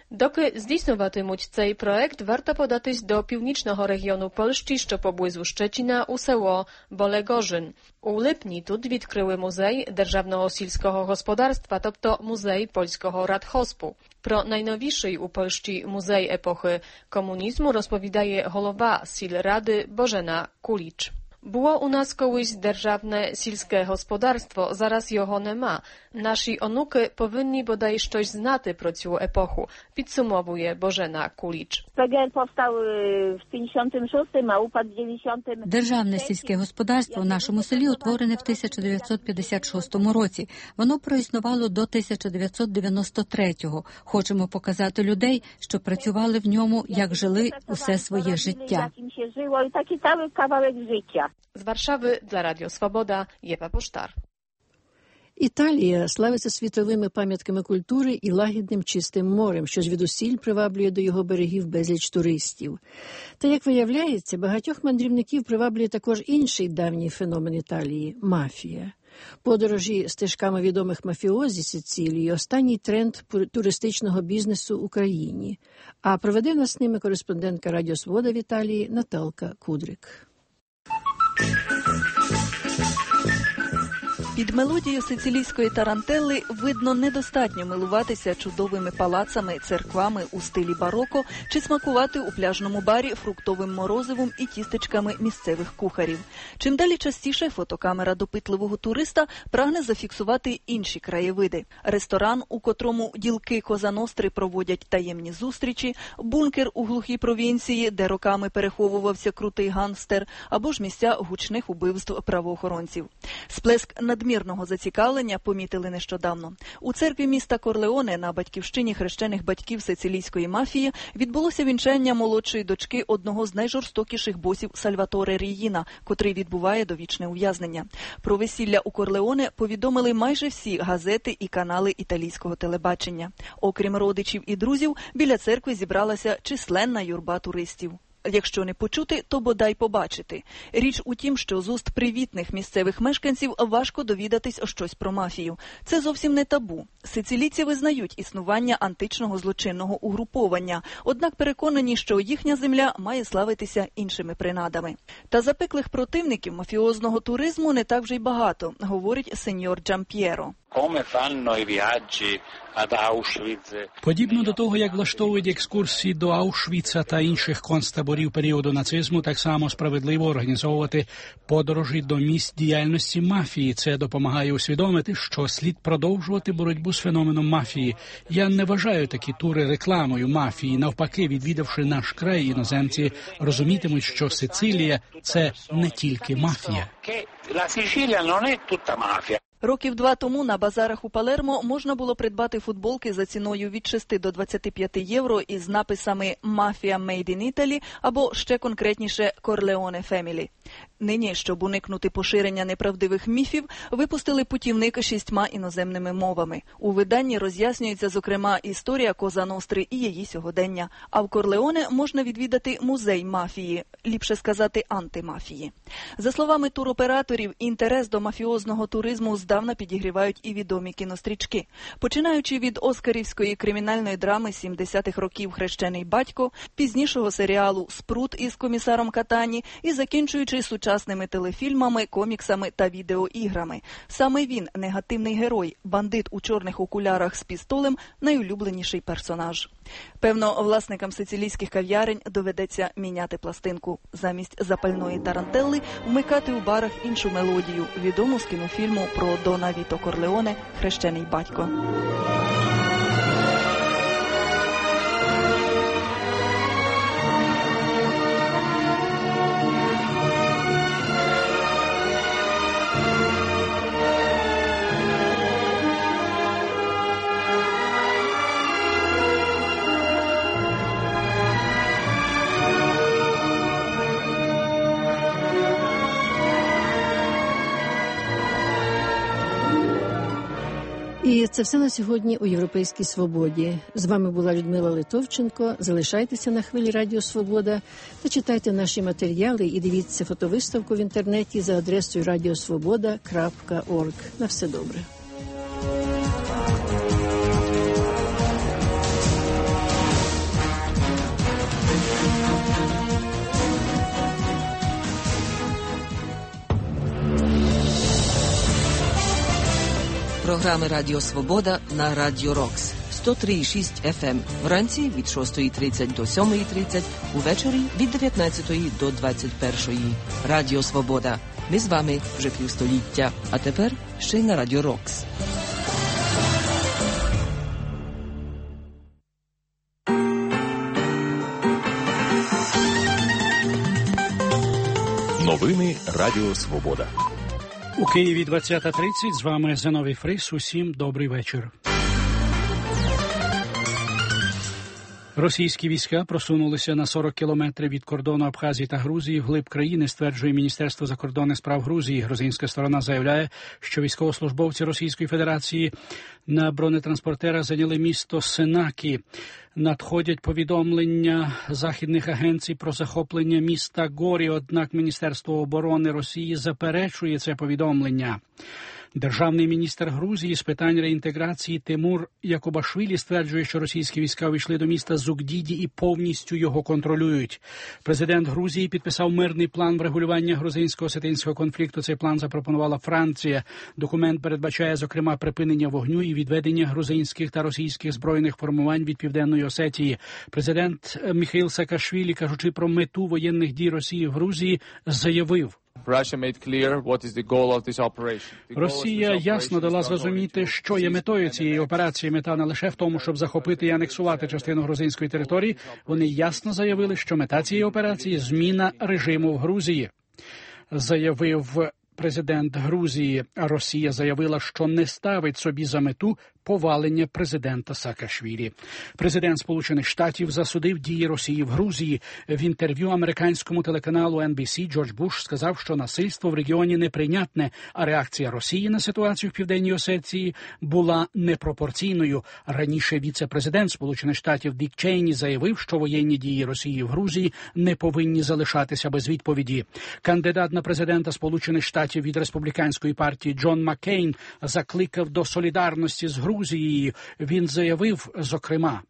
Доки здійснюватимуть цей проект, варто податись до північного регіону Польщі, що поблизу Щecina, у село Болегожин. У липні тут відкрили музей державного сільського господарства, тобто музей польського радхоспу. Про найнowіший у Польщі музей епохи комунізму розповідає голова сільради Bożena Kulicz. Було у нас колись державне сільське господарство, зараз його нема. Наші онуки повинні бодай щось знати про цю епоху, підсумовує Bożena Kulicz. P G L powstał w pięćdziesiątym szóstym, a upadł w dziewięćdziesiątym. Державне сільське господарство в нашому селі утворене в тисяча дев'ятсот п'ятдесят шостому році. Воно проіснувало до тисяча дев'ятсот дев'яносто третього. Хочемо показати людей, що працювали в ньому, як жили усе своє життя. Jakim się żyło i taki cały kawałek życia. Z Warszawy dla Radio Swoboda, Jewa Pusztar. Італія славиться світовими пам'ятками культури і лагідним чистим морем, що звідусіль приваблює до його берегів безліч туристів. Та, як виявляється, багатьох мандрівників приваблює також інший давній феномен Італії – мафія. Подорожі стежками відомих мафіозі Сицилії – останній тренд туристичного бізнесу в Україні. А проведе нас з ними кореспондентка Радіо Свобода в Італії Наталка Кудрик. Під мелодію сицилійської тарантелли видно недостатньо милуватися чудовими палацами, церквами у стилі бароко чи смакувати у пляжному барі фруктовим морозивом і тістечками місцевих кухарів. Чим далі частіше фотокамера допитливого туриста прагне зафіксувати інші краєвиди. Ресторан, у котрому ділки Коза-Ностри проводять таємні зустрічі, бункер у глухій провінції, де роками переховувався крутий гангстер, або ж місця гучних убивств правоохоронців. Сплеск надмірного зацікавлення помітили нещодавно. У церкві міста Корлеоне на батьківщині хрещених батьків сицилійської мафії відбулося вінчання молодшої дочки одного з найжорстокіших босів Сальваторе Ріїна, котрий відбуває довічне ув'язнення. Про весілля у Корлеоне повідомили майже всі газети і канали італійського телебачення. Окрім родичів і друзів, біля церкви зібралася численна юрба туристів. Якщо не почути, то бодай побачити. Річ у тім, що з уст привітних місцевих мешканців важко довідатись щось про мафію. Це зовсім не табу. Сицилійці визнають існування античного злочинного угруповання, однак переконані, що їхня земля має славитися іншими принадами. Та запеклих противників мафіозного туризму не так вже й багато, говорить сеньор Джамп'єро. Подібно до того, як влаштовують екскурсії до Аушвіца та інших концтаборів періоду нацизму, так само справедливо організовувати подорожі до місць діяльності мафії. Це допомагає усвідомити, що слід продовжувати боротьбу з феноменом мафії. Я не вважаю такі тури рекламою мафії. Навпаки, відвідавши наш край, іноземці розумітимуть, що Сицилія – це не тільки мафія. Років два тому на базарах у Палермо можна було придбати футболки за ціною від шести до двадцяти п'яти євро із написами «Mafia Made in Italy» або ще конкретніше «Corleone Family». Нині, щоб уникнути поширення неправдивих міфів, випустили путівник шістьма іноземними мовами. У виданні роз'яснюється, зокрема, історія Коза-Ностри і її сьогодення. А в Корлеоне можна відвідати музей мафії, ліпше сказати антимафії. За словами туроператорів, інтерес до мафіозного туризму здавна підігрівають і відомі кінострічки. Починаючи від оскарівської кримінальної драми сімдесятих років «Хрещений батько», пізнішого серіалу «Спрут» із комісаром Катані і закінчуючи сучасними телефільмами, коміксами та відеоіграми. Саме він, негативний герой, бандит у чорних окулярах з пістолем, найулюбленіший персонаж. Певно, власникам сицилійських кав'ярень доведеться міняти пластинку. Замість запальної тарантелли вмикати у барах іншу мелодію, відому з кінофільму про Дона Віто Корлеоне «Хрещений батько». І це все на сьогодні у «Європейській свободі». З вами була Людмила Литовченко. Залишайтеся на хвилі Радіо Свобода та читайте наші матеріали і дивіться фотовиставку в інтернеті за адресою радіосвобода крапка орг. На все добре. програми Радіо Свобода на Радіо Рокс. сто три і шість еф ем. Вранці від шостої тридцять до сьомої тридцять, увечері від дев'ятнадцятої до двадцять першої. Радіо Свобода. Ми з вами вже півстоліття. А тепер ще й на Радіо Рокс. Новини Радіо Свобода. У Києві двадцята тридцять. З вами Зиновій Фрис. Усім добрий вечір. Російські війська просунулися на сорок кілометрів від кордону Абхазії та Грузії вглиб країни, стверджує Міністерство закордонних справ Грузії. Грузинська сторона заявляє, що військовослужбовці Російської Федерації на бронетранспортерах зайняли місто Сенакі. Надходять повідомлення західних агенцій про захоплення міста Горі, однак Міністерство оборони Росії заперечує це повідомлення. Державний міністр Грузії з питань реінтеграції Тимур Якубашвілі стверджує, що російські війська увійшли до міста Зугдіді і повністю його контролюють. Президент Грузії підписав мирний план врегулювання грузинсько-осетинського конфлікту. Цей план запропонувала Франція. Документ передбачає, зокрема, припинення вогню і відведення грузинських та російських збройних формувань від Південної Осетії. Президент Міхаїл Саакашвілі, кажучи про мету воєнних дій Росії в Грузії, заявив: Росія ясно дала зрозуміти, що є метою цієї операції. Мета не лише в тому, щоб захопити і анексувати частину грузинської території. Вони ясно заявили, що мета цієї операції – зміна режиму в Грузії. Заявив президент Грузії. Росія заявила, що не ставить собі за мету повалення президента Саакашвілі. Президент Сполучених Штатів засудив дії Росії в Грузії. В інтерв'ю американському телеканалу ен бі сі Джордж Буш сказав, що насильство в регіоні неприйнятне, а реакція Росії на ситуацію в Південній Осетії була непропорційною. Раніше віце-президент Сполучених Штатів Дік Чейні заявив, що воєнні дії Росії в Грузії не повинні залишатися без відповіді. Кандидат на президента Сполучених Штатів від республіканської партії Джон Маккейн закликав до солідарності з Грузією. Він заявив, зокрема: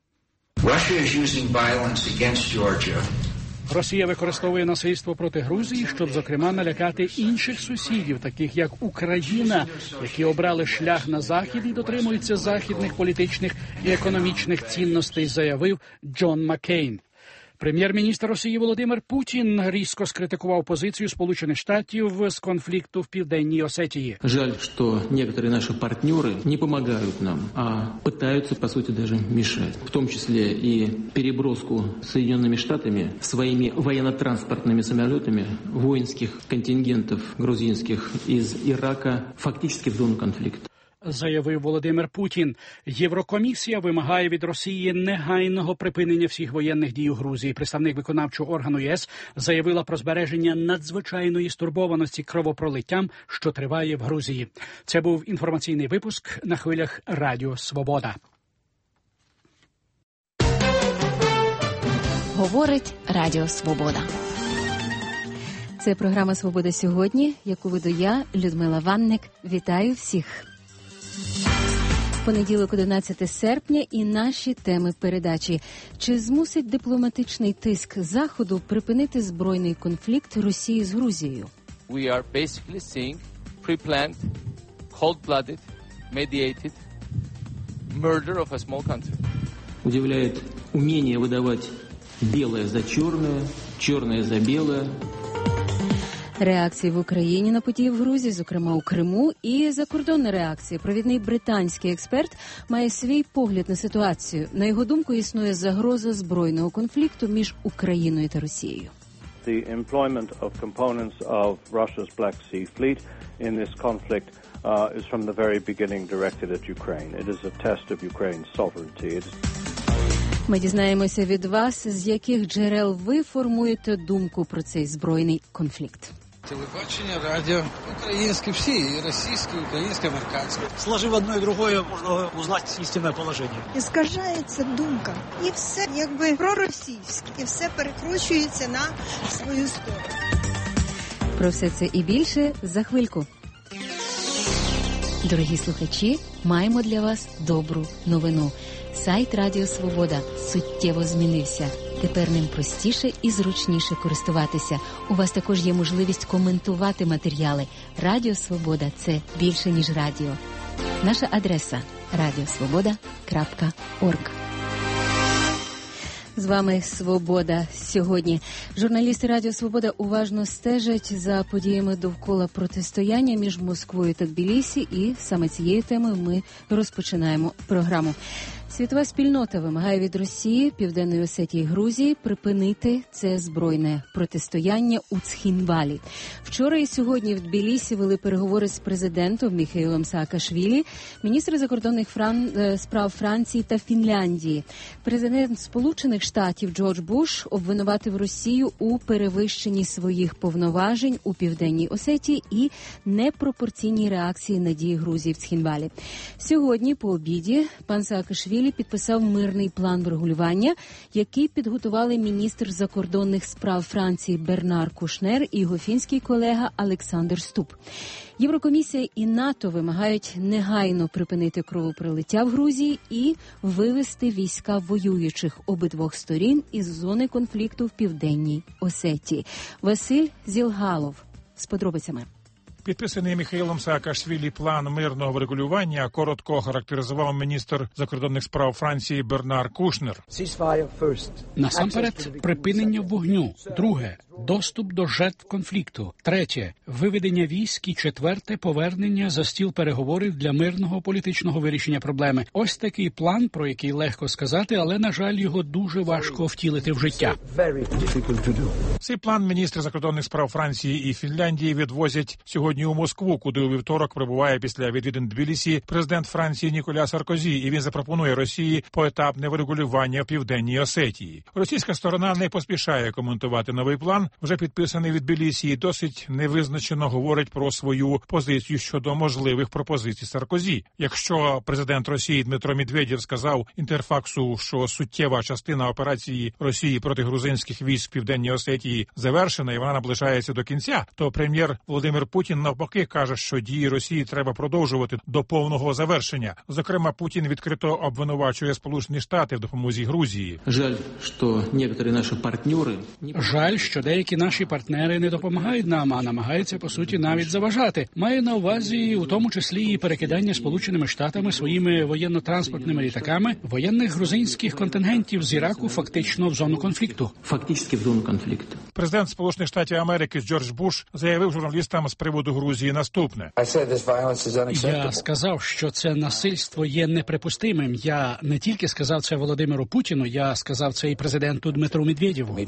Росія використовує насильство проти Грузії, щоб, зокрема, налякати інших сусідів, таких як Україна, які обрали шлях на Захід і дотримуються західних політичних і економічних цінностей, заявив Джон Маккейн. Прем'єр-міністр Росії Володимир Путін різко скритикував позицію Сполучених Штатів з конфлікту в Південній Осетії. Жаль, що некоторые наши партнеры не помогают нам, а пытаются, по сути, даже мешать. В том числе и переброску Соединенными Штатами своими военно-транспортными самолетами воинских контингентов грузинских из Ирака фактически в зону конфликта. Заявив Володимир Путін. Єврокомісія вимагає від Росії негайного припинення всіх воєнних дій у Грузії. Представник виконавчого органу ЄС заявила про збереження надзвичайної стурбованості кровопролиттям, що триває в Грузії. Це був інформаційний випуск на хвилях Радіо Свобода. Говорить Радіо Свобода. Це програма «Свобода сьогодні», яку веду я, Людмила Ванник. Вітаю всіх. Понеділок, одинадцяте серпня, і наші теми передачі. Чи змусить дипломатичний тиск Заходу припинити збройний конфлікт Росії з Грузією? We are basically seeing pre-planned, cold-blooded, mediated murder of a small country. Удивляет умение выдавать белое за черное, черное за белое. Реакції в Україні на події в Грузії, зокрема у Криму, і закордонна реакція. Провідний британський експерт має свій погляд на ситуацію. На його думку, існує загроза збройного конфлікту між Україною та Росією. The employment of components of Russia's Black Sea Fleet in this conflict uh, is from the very beginning directed at Ukraine. It is a test of Ukraine's sovereignty. It is... Ми дізнаємося від вас, з яких джерел ви формуєте думку про цей збройний конфлікт. Телебачення, радіо, українські всі, і російські, і українські, і американські. Сложив одно і другое, можна узнати істинне положення. Іскажається думка, і все якби проросійське, і все перекручується на свою сторону. Про все це і більше за хвильку. Дорогі слухачі, маємо для вас добру новину. Сайт Радіо Свобода суттєво змінився. Тепер ним простіше і зручніше користуватися. У вас також є можливість коментувати матеріали. Радіо Свобода – це більше, ніж радіо. Наша адреса радіосвобода крапка орг. З вами «Свобода» сьогодні. Журналісти Радіо Свобода уважно стежать за подіями довкола протистояння між Москвою та Тбілісі, і саме цією темою ми розпочинаємо програму. Світова спільнота вимагає від Росії, Південної Осетії і Грузії припинити це збройне протистояння у Цхінвалі. Вчора і сьогодні в Тбілісі вели переговори з президентом Міхеїлом Саакашвілі, міністри закордонних Фран... справ Франції та Фінляндії. Президент Сполучених Штатів Джордж Буш обвинуватив Росію у перевищенні своїх повноважень у Південній Осетії і непропорційній реакції на дії Грузії в Цхінвалі. Сьогодні по обіді пан Саакашвілі підписав мирний план врегулювання, який підготували міністр закордонних справ Франції Бернар Кушнер і його фінський колега Олександр Ступ. Єврокомісія і НАТО вимагають негайно припинити кровопролиття в Грузії і вивести війська воюючих обидвох сторін із зони конфлікту в Південній Осетії. Василь Зілгалов з подробицями. Підписаний Міхеїлом Саакашвілі план мирного врегулювання коротко характеризував міністр закордонних справ Франції Бернар Кушнер. Насамперед, припинення вогню. Друге – доступ до жертв конфлікту. Третє – виведення військ. І четверте – повернення за стіл переговорів для мирного політичного вирішення проблеми. Ось такий план, про який легко сказати, але, на жаль, його дуже важко втілити в життя. Цей план міністри закордонних справ Франції і Фінляндії відвозять сьогодні у Москву, куди у вівторок прибуває після відвідин Тбілісі президент Франції Ніколя Саркозі, і він запропонує Росії поетапне врегулювання в Південній Осетії. Російська сторона не поспішає коментувати новий план, вже підписаний від Тбілісі, і досить невизначено говорить про свою позицію щодо можливих пропозицій Саркозі. Якщо президент Росії Дмитро Медведєв сказав Інтерфаксу, що суттєва частина операції Росії проти грузинських військ в Південній Осетії завершена і вона наближається до кінця, то прем'єр Володимир Путін навпаки каже, що дії Росії треба продовжувати до повного завершення. Зокрема, Путін відкрито обвинувачує Сполучені Штати в допомозі Грузії. Жаль, що некоторі наші партнери... Жаль, що деякі наші партнери не допомагають нам, а намагаються, по суті, навіть заважати. Маю на увазі, у тому числі, і перекидання Сполученими Штатами своїми воєнно-транспортними літаками воєнних грузинських контингентів з Іраку фактично в зону конфлікту. Фактично в зону конфлікту. Президент Сполучених Штатів Америки Джордж Буш заявив журналістам з приводу Грузії наступне. Я сказав, що це насильство є неприпустимим. Я не тільки сказав це Володимиру Путіну, я сказав це і президенту Дмитру Медведєву.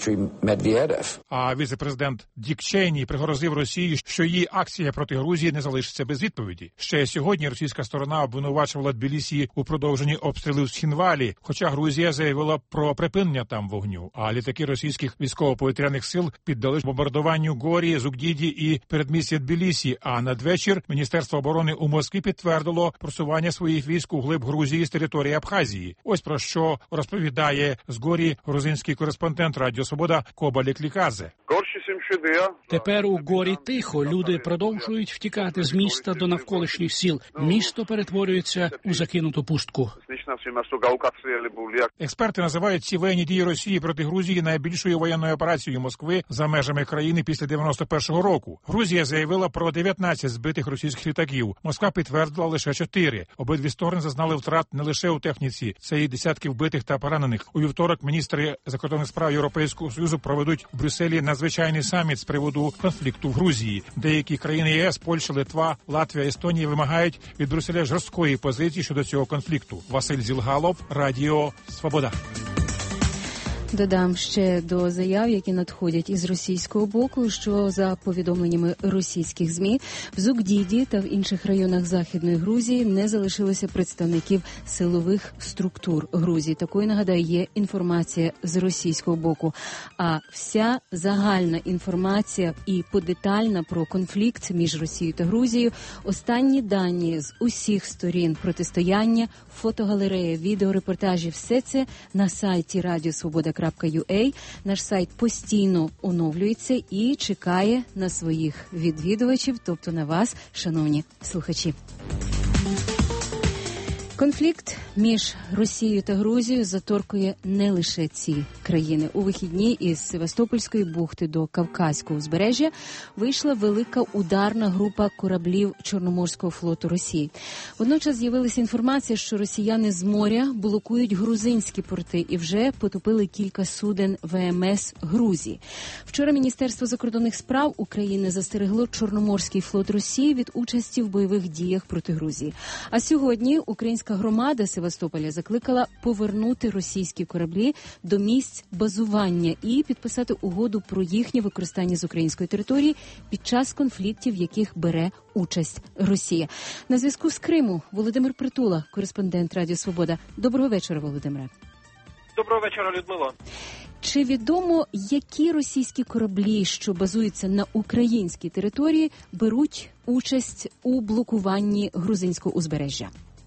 А віце-президент Дік Чейні пригрозив Росії, що її акція проти Грузії не залишиться без відповіді. Ще сьогодні російська сторона обвинувачувала Тбілісі у продовженні обстрілів з Цхінвалі, хоча Грузія заявила про припинення там вогню, а літаки російських військово-повітряних сил піддались бомбардуванню Горі, Зугдіді і передмістя Тбілісі, а надвечір Міністерство оборони у Москві підтвердило просування своїх військ у глиб Грузії з території Абхазії. Ось про що розповідає з Горі грузинський кореспондент Радіо Свобода Кобалік Ліказе. Тепер у Горі тихо. Люди продовжують втікати з міста до навколишніх сіл. Місто перетворюється у закинуту пустку. Експерти називають ці воєнні дії Росії проти Грузії найбільшою воєнною операцією Москви за межами країни після дев'яносто першого року. Грузія заявила про дев'ятнадцять збитих російських літаків. Москва підтвердила лише чотири. Обидві сторони зазнали втрат не лише у техніці, це і десятки вбитих та поранених. У вівторок міністри закордонних справ Європейського Союзу проведуть в Брюсселі надзвичайний саміт з приводу конфлікту в Грузії. Деякі країни ЄС, Польща, Литва, Латвія, Естонія вимагають від Брюсселя жорсткої позиції щодо цього конфлікту. Василь Зілгалов, Радіо Свобода. Додам ще до заяв, які надходять із російського боку, що за повідомленнями російських ЗМІ в Зугдіді та в інших районах Західної Грузії не залишилося представників силових структур Грузії. Такою, нагадаю, є інформація з російського боку. А вся загальна інформація і подетальна про конфлікт між Росією та Грузією, останні дані з усіх сторін протистояння, фотогалерея, відеорепортажі, все це на сайті Радіо Свобода. Наш сайт постійно оновлюється і чекає на своїх відвідувачів, тобто на вас, шановні слухачі. Конфлікт між Росією та Грузією заторкує не лише ці країни. У вихідні із Севастопольської бухти до Кавказького узбережжя вийшла велика ударна група кораблів Чорноморського флоту Росії. Водночас з'явилася інформація, що росіяни з моря блокують грузинські порти і вже потопили кілька суден ВМС Грузії. Вчора Міністерство закордонних справ України застерегло Чорноморський флот Росії від участі в бойових діях проти Грузії. А сьогодні українська громада Севастополя закликала повернути російські кораблі до місць базування і підписати угоду про їхнє використання з української території під час конфліктів, в яких бере участь Росія. На зв'язку з Криму Володимир Притула, кореспондент Радіо Свобода. Доброго вечора, Володимире. Доброго вечора, Людмило. Чи відомо, які російські кораблі, що базуються на українській території, беруть участь у блокуванні грузинського узбережжя?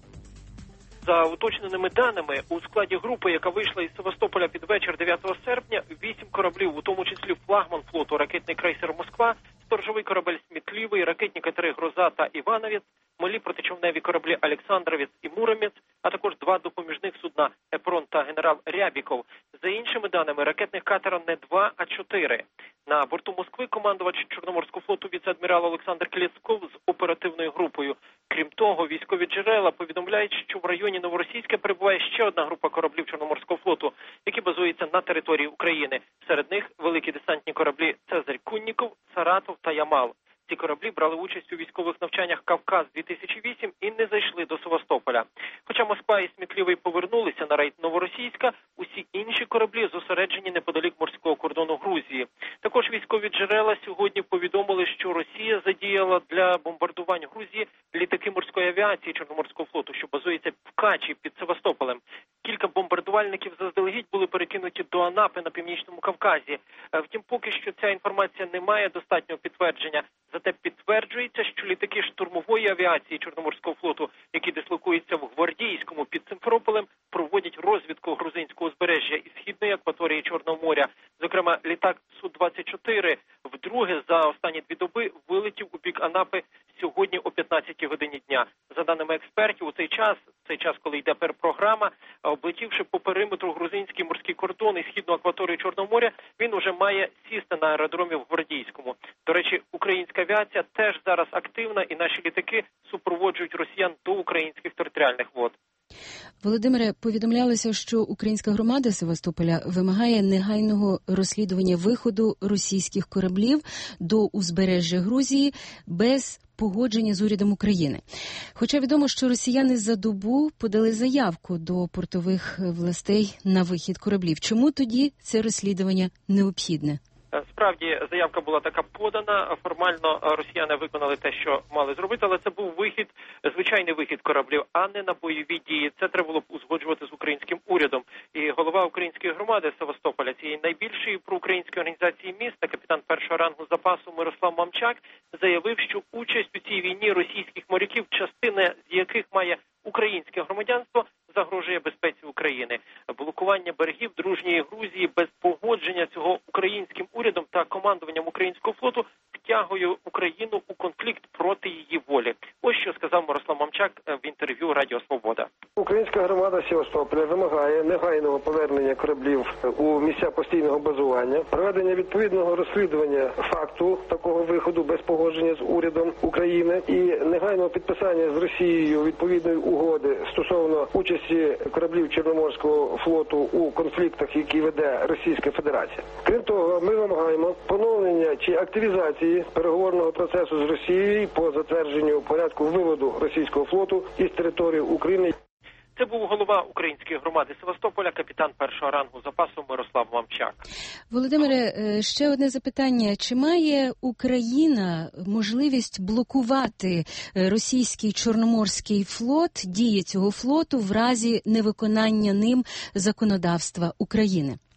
За уточненими даними, у складі групи, яка вийшла із Севастополя під вечір дев'ятого серпня, вісім кораблів, у тому числі флагман флоту ракетний крейсер «Москва», сторожовий корабель «Смітливий», ракетні катери «Гроза» та «Івановець», малі протичовневі кораблі «Олександровець» і «Муромець», а також два допоміжних судна «Епрон» та «Генерал Рябіков». За іншими даними, ракетних катера не два, а чотири. На борту «Москви» командувач Чорноморського флоту віце-адмірал Олександр Клєцков з оперативною групою. Крім того, військові джерела повідомляють, що в районі Новоросійська перебуває ще одна група кораблів Чорноморського флоту, які базуються на території України. Серед них великі десантні кораблі «Цезарь Кунніков», «Саратов» та «Ямал». Ці кораблі брали участь у військових навчаннях «Кавказ-дві тисячі вісім» і не зайшли до Севастополя. Хоча «Москва» і «Смітливий» повернулися на рейд Новоросійська, усі інші кораблі зосереджені неподалік морського кордону Грузії. Також військові джерела сьогодні повідомили, що Росія задіяла для бомбардувань Грузії літаки морської авіації Чорноморського флоту, що базується в Качі під Севастополем. Кілька бомбардувальників заздалегідь були перекинуті до Анапи на Північному Кавказі. Втім, поки що ця інформація не має достатнього підтвердження. Зате підтверджується, що літаки штурмової авіації Чорноморського флоту, які дислокуються в Гвардійському під Симферополем, проводять розвідку грузинського узбережжя і східної акваторії Чорного моря. Зокрема, літак Су двадцять чотири вдруге за останні дві доби вилетів у бік Анапи сьогодні о п'ятнадцятій годині дня. За даними експертів, у цей час, цей час, коли йде перпрограма, облетівши по периметру грузинський морський кордон і східну акваторію Чорного моря, він уже має сісти на аеродромі в Гвардійському. До речі, українська авіація теж зараз активна, і наші літаки супроводжують росіян до українських територіальних вод. Володимире, повідомлялося, що українська громада Севастополя вимагає негайного розслідування виходу російських кораблів до узбережжя Грузії без погодження з урядом України. Хоча відомо, що росіяни за добу подали заявку до портових властей на вихід кораблів. Чому тоді це розслідування необхідне? Справді, заявка була така подана, формально росіяни виконали те, що мали зробити, але це був вихід, звичайний вихід кораблів, а не на бойові дії. Це треба було б узгоджувати з українським урядом. І голова української громади Севастополя, цієї найбільшої проукраїнської організації міста, капітан першого рангу запасу Мирослав Мамчак, заявив, що участь у цій війні російських моряків, частина з яких має українське громадянство, загрожує безпеці України. Блокування берегів дружньої Грузії без погодження цього українським урядом та командуванням українського флоту втягує Україну у конфлікт проти її волі. Ось що сказав Мирослав Мамчак в інтерв'ю Радіо Свобода. Українська громада Севастополя вимагає негайного повернення кораблів у місця постійного базування, проведення відповідного розслідування факту такого виходу без погодження з урядом України і негайного підписання з Росією відповідної угоди стосовно участі кораблів Чорноморського флоту у конфліктах, які веде Російська Федерація. Крім того, ми вимагаємо поновлення чи активізації переговорного процесу з Росією по затвердженню порядку виводу російського флоту із території України. Це був голова української громади Севастополя, капітан першого рангу запасу Мирослав Мамчак. Володимире, ще одне запитання. Чи має Україна можливість блокувати російський Чорноморський флот, дії цього флоту в разі невиконання ним законодавства України?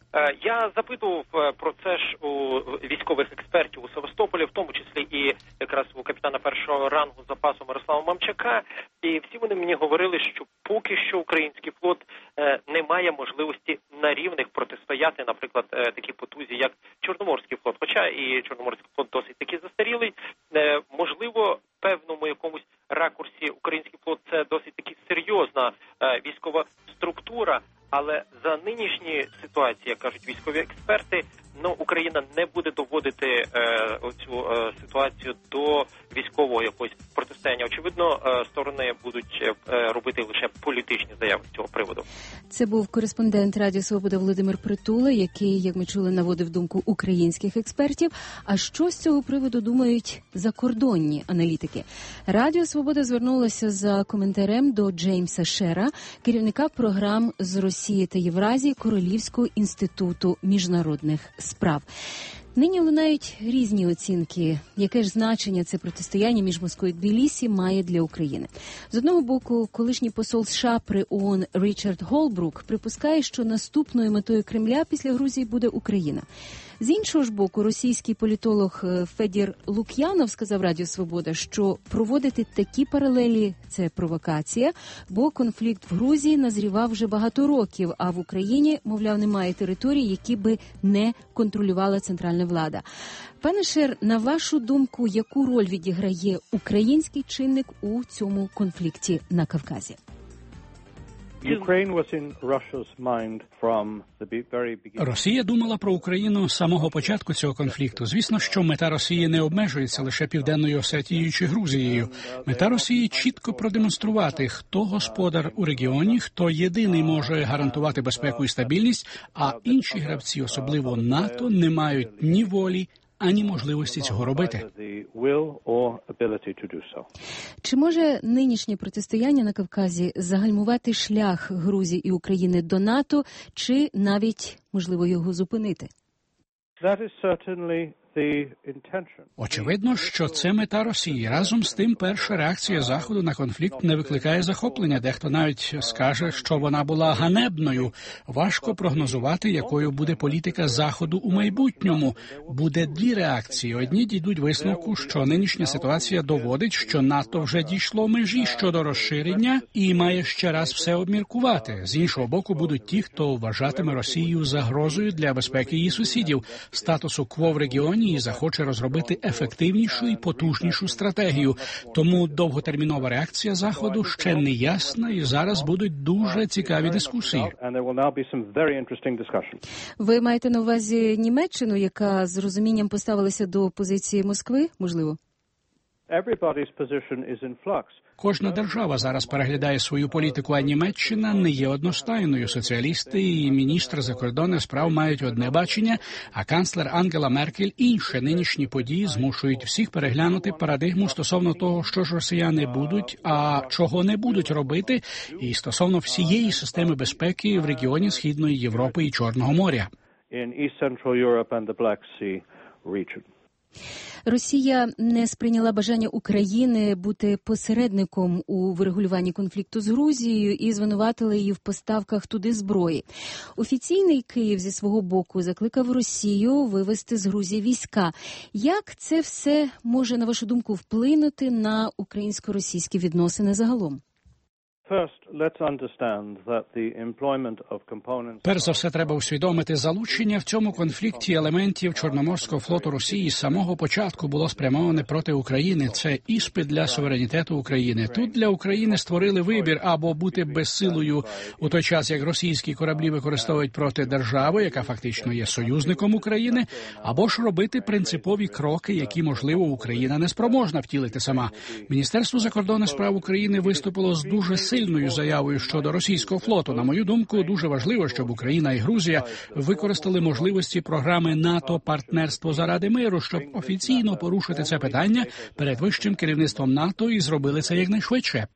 Я запитував про це ж у військових експертів у Севастополі, в тому числі і якраз у капітана першого рангу запасу Мирослава Мамчака, і всі вони мені говорили, що поки що український флот не має можливості на рівних протистояти, наприклад, такій потузі, як Чорноморський флот. Хоча і Чорноморський флот досить таки застарілий, можливо, в певному якомусь ракурсі український флот це досить таки серйозна військова структура. Але за нинішні ситуації, як кажуть військові експерти, ну Україна не буде доводити е, оцю е, ситуацію до військового якогось протистояння. Очевидно, е, сторони будуть е, робити лише політичні заяви з цього приводу. Це був кореспондент Радіо Свобода Володимир Притула, який, як ми чули, наводив думку українських експертів. А що з цього приводу думають закордонні аналітики? Радіо Свобода звернулося за коментарем до Джеймса Шера, керівника програм з Росії та Євразії Королівського інституту міжнародних справ. Нині лунають різні оцінки, яке ж значення це протистояння між Москвою і Тбілісі має для України. З одного боку, колишній посол США при ООН Річард Голбрук припускає, що наступною метою Кремля після Грузії буде Україна. З іншого ж боку, російський політолог Федір Лук'янов сказав Радіо Свобода, що проводити такі паралелі – це провокація, бо конфлікт в Грузії назрівав вже багато років, а в Україні, мовляв, немає територій, які би не контролювала центральна влада. Пане Шер, на вашу думку, яку роль відіграє український чинник у цьому конфлікті на Кавказі? Росія думала про Україну з самого початку цього конфлікту. Звісно, що мета Росії не обмежується лише Південною Осетією чи Грузією. Мета Росії – чітко продемонструвати, хто господар у регіоні, хто єдиний може гарантувати безпеку і стабільність, а інші гравці, особливо НАТО, не мають ні волі, ані можливості цього робити. Чи може нинішнє протистояння на Кавказі загальмувати шлях Грузії і України до НАТО, чи навіть, можливо, його зупинити? Очевидно, що це мета Росії. Разом з тим, перша реакція Заходу на конфлікт не викликає захоплення. Дехто навіть скаже, що вона була ганебною. Важко прогнозувати, якою буде політика Заходу у майбутньому. Буде дві реакції. Одні дійдуть висновку, що нинішня ситуація доводить, що НАТО вже дійшло межі щодо розширення і має ще раз все обміркувати. З іншого боку, будуть ті, хто вважатиме Росію загрозою для безпеки її сусідів, статусу кво в регіоні і захоче розробити ефективнішу і потужнішу стратегію. Тому довготермінова реакція Заходу ще не ясна, і зараз будуть дуже цікаві дискусії. Ви маєте на увазі Німеччину, яка з розумінням поставилася до позиції Москви, можливо? Кожна держава зараз переглядає свою політику, а Німеччина не є одностайною. Соціалісти і міністр закордонних справ мають одне бачення, а канцлер Ангела Меркель – інше. Нинішні події змушують всіх переглянути парадигму стосовно того, що ж росіяни будуть, а чого не будуть робити, і стосовно всієї системи безпеки в регіоні Східної Європи і Чорного моря. Росія не сприйняла бажання України бути посередником у врегулюванні конфлікту з Грузією і звинуватила її в поставках туди зброї. Офіційний Київ зі свого боку закликав Росію вивести з Грузії війська. Як це все може, на вашу думку, вплинути на українсько-російські відносини загалом? Перш за все, треба усвідомити, залучення в цьому конфлікті елементів Чорноморського флоту Росії з самого початку було спрямоване проти України. Це іспит для суверенітету України. Тут для України створили вибір або бути безсилою у той час, як російські кораблі використовують проти держави, яка фактично є союзником України, або ж робити принципові кроки, які, можливо, Україна не спроможна втілити сама. Міністерство закордонних справ України виступило з дуже сильною заявою щодо російського флоту. На мою думку, дуже важливо, щоб Україна і Грузія використали можливості програми НАТО «Партнерство заради миру», щоб офіційно порушити це питання перед вищим керівництвом НАТО і зробили це якнайшвидше.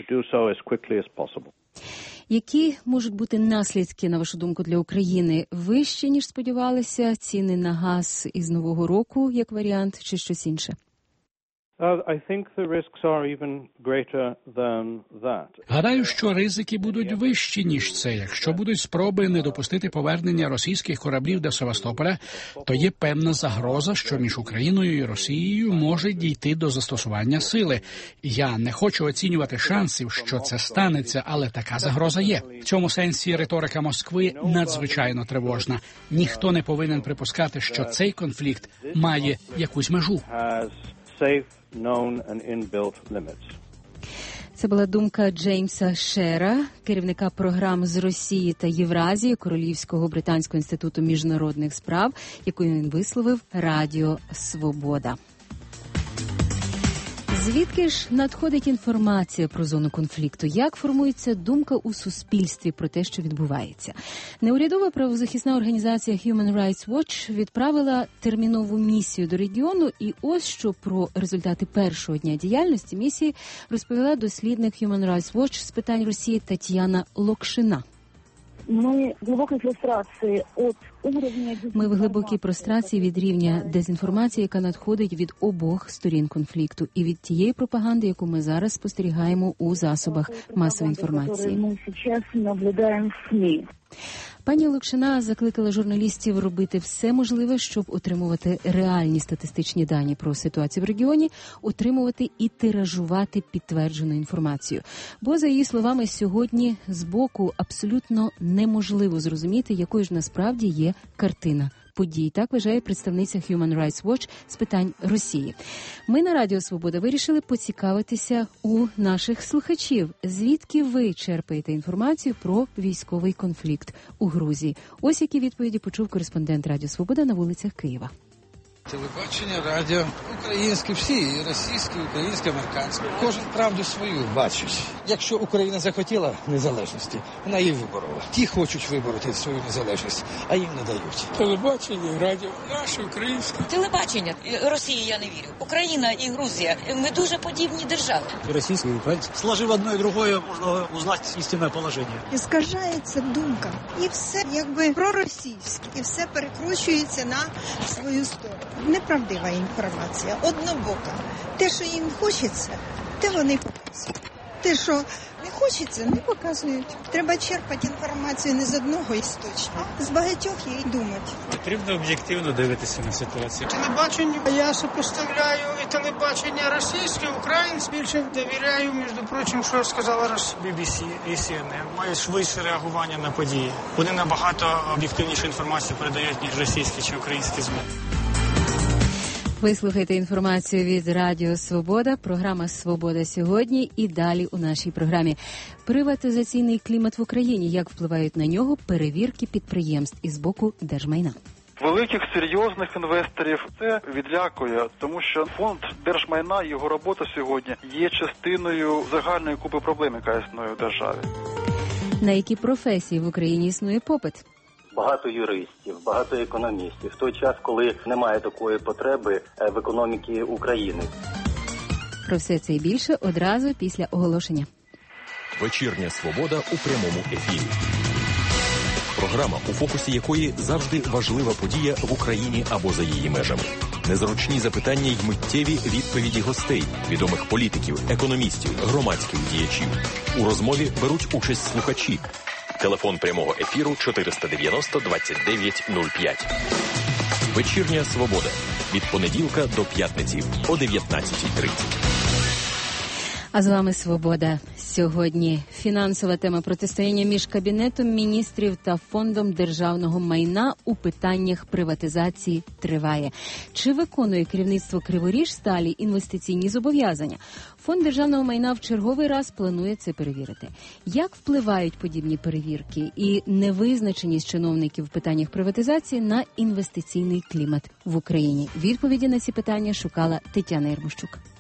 Які можуть бути наслідки, на вашу думку, для України? Вищі, ніж сподівалися, ціни на газ із Нового року, як варіант, чи щось інше? Гадаю, що ризики будуть вищі, ніж це. Якщо будуть спроби не допустити повернення російських кораблів до Севастополя, то є певна загроза, що між Україною і Росією може дійти до застосування сили. Я не хочу оцінювати шансів, що це станеться, але така загроза є. В цьому сенсі риторика Москви надзвичайно тривожна. Ніхто не повинен припускати, що цей конфлікт має якусь межу. Це була думка Джеймса Шера, керівника програм з Росії та Євразії Королівського британського інституту міжнародних справ, яку він висловив Радіо Свобода. Звідки ж надходить інформація про зону конфлікту? Як формується думка у суспільстві про те, що відбувається? Неурядова правозахисна організація Human Rights Watch відправила термінову місію до регіону, і ось що про результати першого дня діяльності місії розповіла дослідник Human Rights Watch з питань Росії Тетяна Локшина. Ми в глибокій прострації від уровня... Ми в глибокій прострації від рівня дезінформації, яка надходить від обох сторін конфлікту, і від тієї пропаганди, яку ми зараз спостерігаємо у засобах масової інформації. Ми зараз наблюдаємо в СМІ. Пані Локшина закликала журналістів робити все можливе, щоб отримувати реальні статистичні дані про ситуацію в регіоні, отримувати і тиражувати підтверджену інформацію. Бо, за її словами, сьогодні збоку абсолютно неможливо зрозуміти, якою ж насправді є картина подій. Так вважає представниця Human Rights Watch з питань Росії. Ми на Радіо Свобода вирішили поцікавитися у наших слухачів, звідки ви черпаєте інформацію про військовий конфлікт у Грузії. Ось які відповіді почув кореспондент Радіо Свобода на вулицях Києва. Телебачення, радіо, українські всі, і російські, і українські, американські. Кожен правду свою бачить. Якщо Україна захотіла незалежності, вона її виборола. Ті хочуть вибороти свою незалежність, а їм не дають. Телебачення, радіо, наше українське. Телебачення, Росії я не вірю. Україна і Грузія, ми дуже подібні держави. Російські, українські. Сложив одно і друге, можна узнати істинне положення. Іскажається думка. І все якби проросійське, і все перекручується на свою сторону. Неправдива інформація, однобока. Те, що їм хочеться, те вони показують. Те, що не хочеться, не показують. Треба черпати інформацію не з одного істочника, а з багатьох їй думати. Потрібно об'єктивно дивитися на ситуацію. Телебачення я сопоставляю і телебачення російське, українське. Більше довіряю, між прочим, що сказала Росія. бі бі сі і сі ен ен мають швидше реагування на події. Вони набагато об'єктивнішу інформацію передають, ніж російські чи українські ЗМІ. Ви слухаєте інформацію від Радіо Свобода, програма «Свобода сьогодні» і далі у нашій програмі. Приватизаційний клімат в Україні, як впливають на нього перевірки підприємств із боку держмайна. Великих серйозних інвесторів це відлякує, тому що фонд держмайна, його робота сьогодні є частиною загальної купи проблем, яка існує в державі. На які професії в Україні існує попит? Багато юристів, багато економістів. В той час, коли немає такої потреби в економіці України. Про все це і більше одразу після оголошення. Вечірня свобода у прямому ефірі. Програма, у фокусі якої завжди важлива подія в Україні або за її межами. Незручні запитання й миттєві відповіді гостей, відомих політиків, економістів, громадських діячів. У розмові беруть участь слухачі. Телефон прямого ефіру чотириста дев'яносто двадцять дев'ять нуль п'ять. Вечірня свобода. Від понеділка до п'ятниці о дев'ятнадцятій тридцять. А з вами «Свобода». Сьогодні фінансова тема протистояння між Кабінетом міністрів та Фондом державного майна у питаннях приватизації триває. Чи виконує керівництво Криворіжсталі інвестиційні зобов'язання? Фонд державного майна в черговий раз планує це перевірити. Як впливають подібні перевірки і невизначеність чиновників в питаннях приватизації на інвестиційний клімат в Україні? Відповіді на ці питання шукала Тетяна Єрмощук.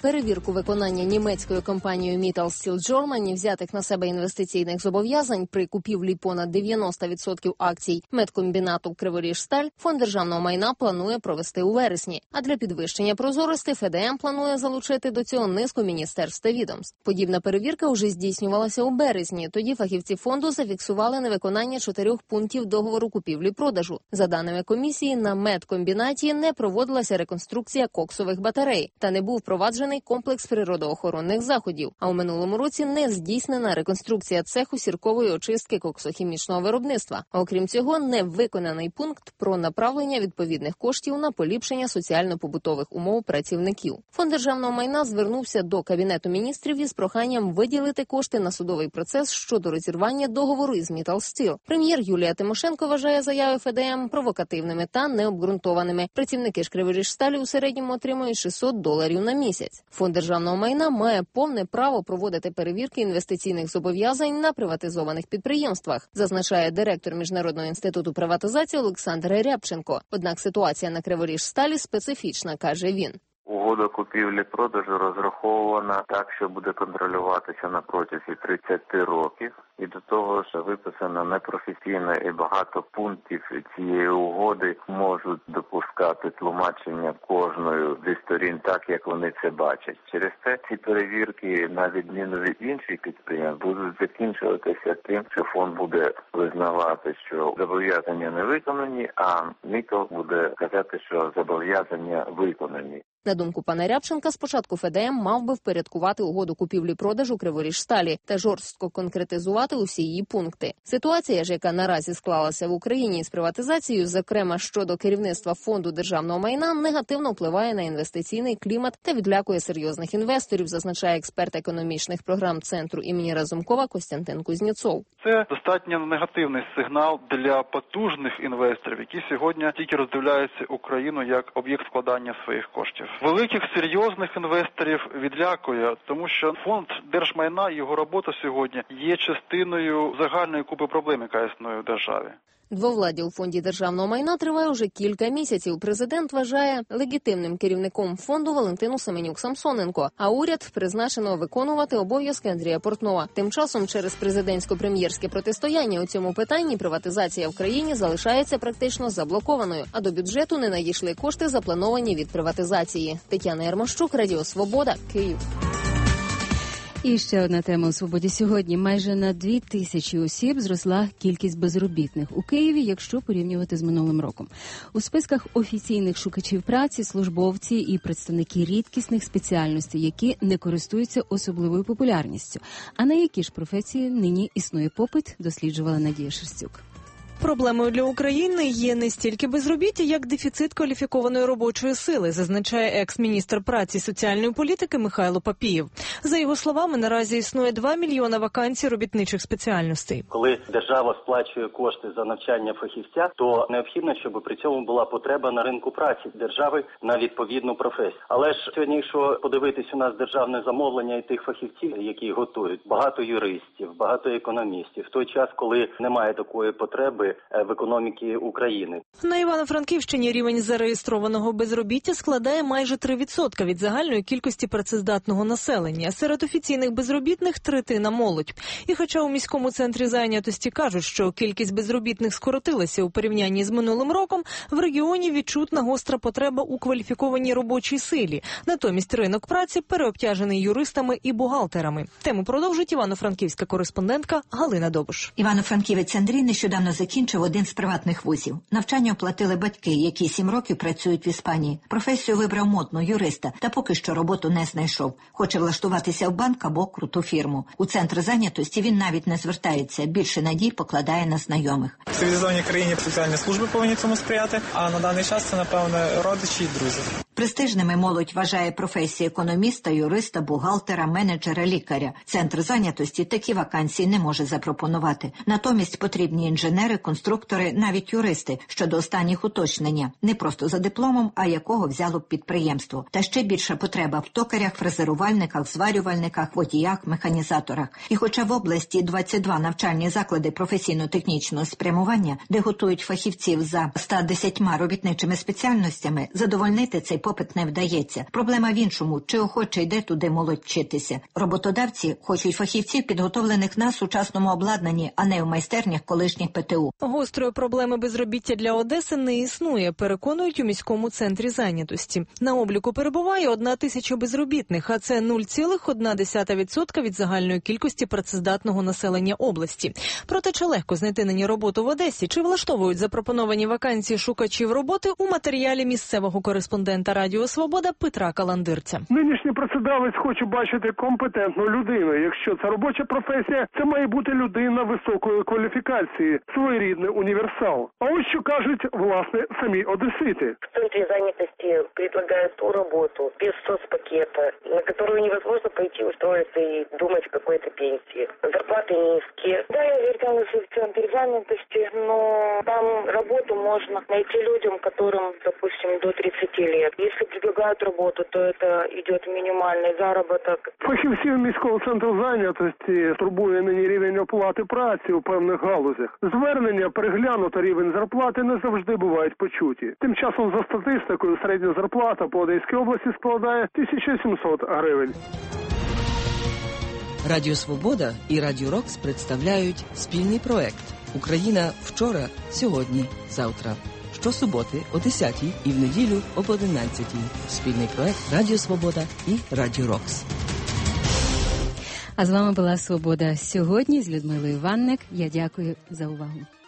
Перевірку виконання німецькою компанією Mittal Steel Germany взятих на себе інвестиційних зобов'язань при купівлі понад дев'яносто відсотків акцій медкомбінату «Криворіжсталь» Фонд державного майна планує провести у вересні. А для підвищення прозорості Еф Де Ем планує залучити до цього низку міністерств та відомств. Подібна перевірка вже здійснювалася у березні. Тоді фахівці фонду зафіксували невиконання чотирьох пунктів договору купівлі-продажу. За даними комісії, на медкомбінаті не проводилася реконструкція коксових батарей та не був впроваджений комплекс природоохоронних заходів. А у минулому році не здійснена реконструкція цеху сіркової очистки коксохімічного виробництва. А окрім цього, не виконаний пункт про направлення відповідних коштів на поліпшення соціально-побутових умов працівників. Фонд державного майна звернувся до Кабінету міністрів із проханням виділити кошти на судовий процес щодо розірвання договору із Mittal Steel. Прем'єр Юлія Тимошенко вважає заяви Еф Де Ем провокативними та необґрунтованими. Працівники ж Криворіжсталі у середньому отримують шістсот доларів на місяць. Фонд державного майна має повне право проводити перевірки інвестиційних зобов'язань на приватизованих підприємствах, зазначає директор Міжнародного інституту приватизації Олександр Рябченко. Однак ситуація на Криворіжсталі специфічна, каже він. Угода купівлі-продажу розрахована так, що буде контролюватися на протязі тридцяти років. І до того ж виписано непрофесійно, і багато пунктів цієї угоди можуть допускати тлумачення кожною зі сторін так, як вони це бачать. Через це ці перевірки, на відміну від інших підприємств, будуть закінчуватися тим, що фонд буде визнавати, що зобов'язання не виконані, а Mittal буде казати, що зобов'язання виконані. На думку пана Рябченка, спочатку Еф Де Ем мав би впорядкувати угоду купівлі-продажу Криворіжсталі та жорстко конкретизувати усі її пункти. Ситуація ж, яка наразі склалася в Україні з приватизацією, зокрема щодо керівництва Фонду державного майна, негативно впливає на інвестиційний клімат та відлякує серйозних інвесторів, зазначає експерт економічних програм Центру імені Разумкова Костянтин Кузнєцов. Це достатньо негативний сигнал для потужних інвесторів, які сьогодні тільки роздивляються Україну як об'єкт вкладання своїх коштів. Великих серйозних інвесторів відлякує, тому що фонд держмайна, його робота сьогодні є частиною загальної купи проблем, яка існує в державі. Двовладдя у Фонді державного майна триває уже кілька місяців. Президент вважає легітимним керівником фонду Валентину Семенюк-Самсоненко, а уряд призначено виконувати обов'язки Андрія Портнова. Тим часом через президентсько-прем'єрське протистояння у цьому питанні приватизація в країні залишається практично заблокованою, а до бюджету не надійшли кошти, заплановані від приватизації. Тетяна Ярмощук, Радіо Свобода, Київ. І ще одна тема у «Свободі» сьогодні. Майже на дві тисячі осіб зросла кількість безробітних у Києві, якщо порівнювати з минулим роком. У списках офіційних шукачів праці службовці і представники рідкісних спеціальностей, які не користуються особливою популярністю. А на які ж професії нині існує попит, досліджувала Надія Шерстюк. Проблемою для України є не стільки безробіття, як дефіцит кваліфікованої робочої сили, зазначає екс-міністр праці і соціальної політики Михайло Папієв. За його словами, наразі існує два мільйони вакансій робітничих спеціальностей. Коли держава сплачує кошти за навчання фахівця, то необхідно, щоб при цьому була потреба на ринку праці держави на відповідну професію. Але ж сьогодні, якщо подивитись у нас державне замовлення і тих фахівців, які готують, багато юристів, багато економістів, в той час, коли немає такої потреби в економіки України. На Івано-Франківщині рівень зареєстрованого безробіття складає майже три відсотки від загальної кількості працездатного населення. Серед офіційних безробітних третина молодь. І хоча у міському центрі зайнятості кажуть, що кількість безробітних скоротилася у порівнянні з минулим роком, в регіоні відчутна гостра потреба у кваліфікованій робочій силі. Натомість ринок праці переобтяжений юристами і бухгалтерами. Тему продовжить івано-франківська кореспондентка Галина Добуш. Івано-Франківець Андрій нещодавно закінчив один з приватних вузів. Навчання оплатили батьки, які сім років працюють в Іспанії. Професію вибрав модну юриста, та поки що роботу не знайшов. Хоче влаштуватися в банк або круту фірму. У центр зайнятості він навіть не звертається, більше надій покладає на знайомих. В цивілізованій країні соціальні служби повинні цьому сприяти, а на даний час це, напевно, родичі і друзі. Престижними молодь вважає професії економіста, юриста, бухгалтера, менеджера, лікаря. Центр зайнятості такі вакансії не може запропонувати. Натомість потрібні інженери, конструктори, навіть юристи, щодо останніх уточнення. Не просто за дипломом, а якого взяло б підприємство. Та ще більша потреба в токарях, фрезерувальниках, зварювальниках, водіях, механізаторах. І хоча в області двадцять два навчальні заклади професійно-технічного спрямування, де готують фахівців за ста десятьма робітничими спеціальностями, задовольнити цей попит не вдається. Проблема в іншому, чи охоче йде туди молодь вчитися. Роботодавці хочуть фахівців, підготовлених на сучасному обладнанні, а не в майстернях колишніх ПТУ. Гострої проблеми безробіття для Одеси не існує, переконують у міському центрі зайнятості. На обліку перебуває одна тисяча безробітних, а це нуль цілих одна десята відсотка від загальної кількості працездатного населення області. Проте чи легко знайти нині роботу в Одесі, чи влаштовують запропоновані вакансії шукачів роботи у матеріалі місцевого кореспондента Радіо Свобода Петра Каландирця. Нинішній працедавець хоче бачити компетентну людину. Якщо це робоча професія, це має бути людина високої кваліфікації, своєрідний універсал. А ось що кажуть, власне, самі одесити. В центрі зайнятості предлагають ту роботу без соцпакета, на яку невозможно пойти устроиться и думать о какой-то пенсии. Зарплаты низкие. Да, я зверталась в центр занятости, но там работу можно найти людям, которым, допустим, до тридцати лет. Если предлагают работу, то это идет минимальный заработок. Фахівців міського центру зайнятості турбує нині рівень оплати праці у певних галузях. Звернення переглянути рівень зарплати не завжди бувають почуті. Тим часом, за статистикою, середня зарплата по Одеській області складає тисяча сімсот гривень. Радіо Свобода і Радіо Рокс представляють спільний проект «Україна вчора, сьогодні, завтра». Щосуботи о десятій і в неділю об одинадцятій. Спільний проект Радіо Свобода і Радіо Рокс. А з вами була Свобода сьогодні з Людмилою Ванник. Я дякую за увагу.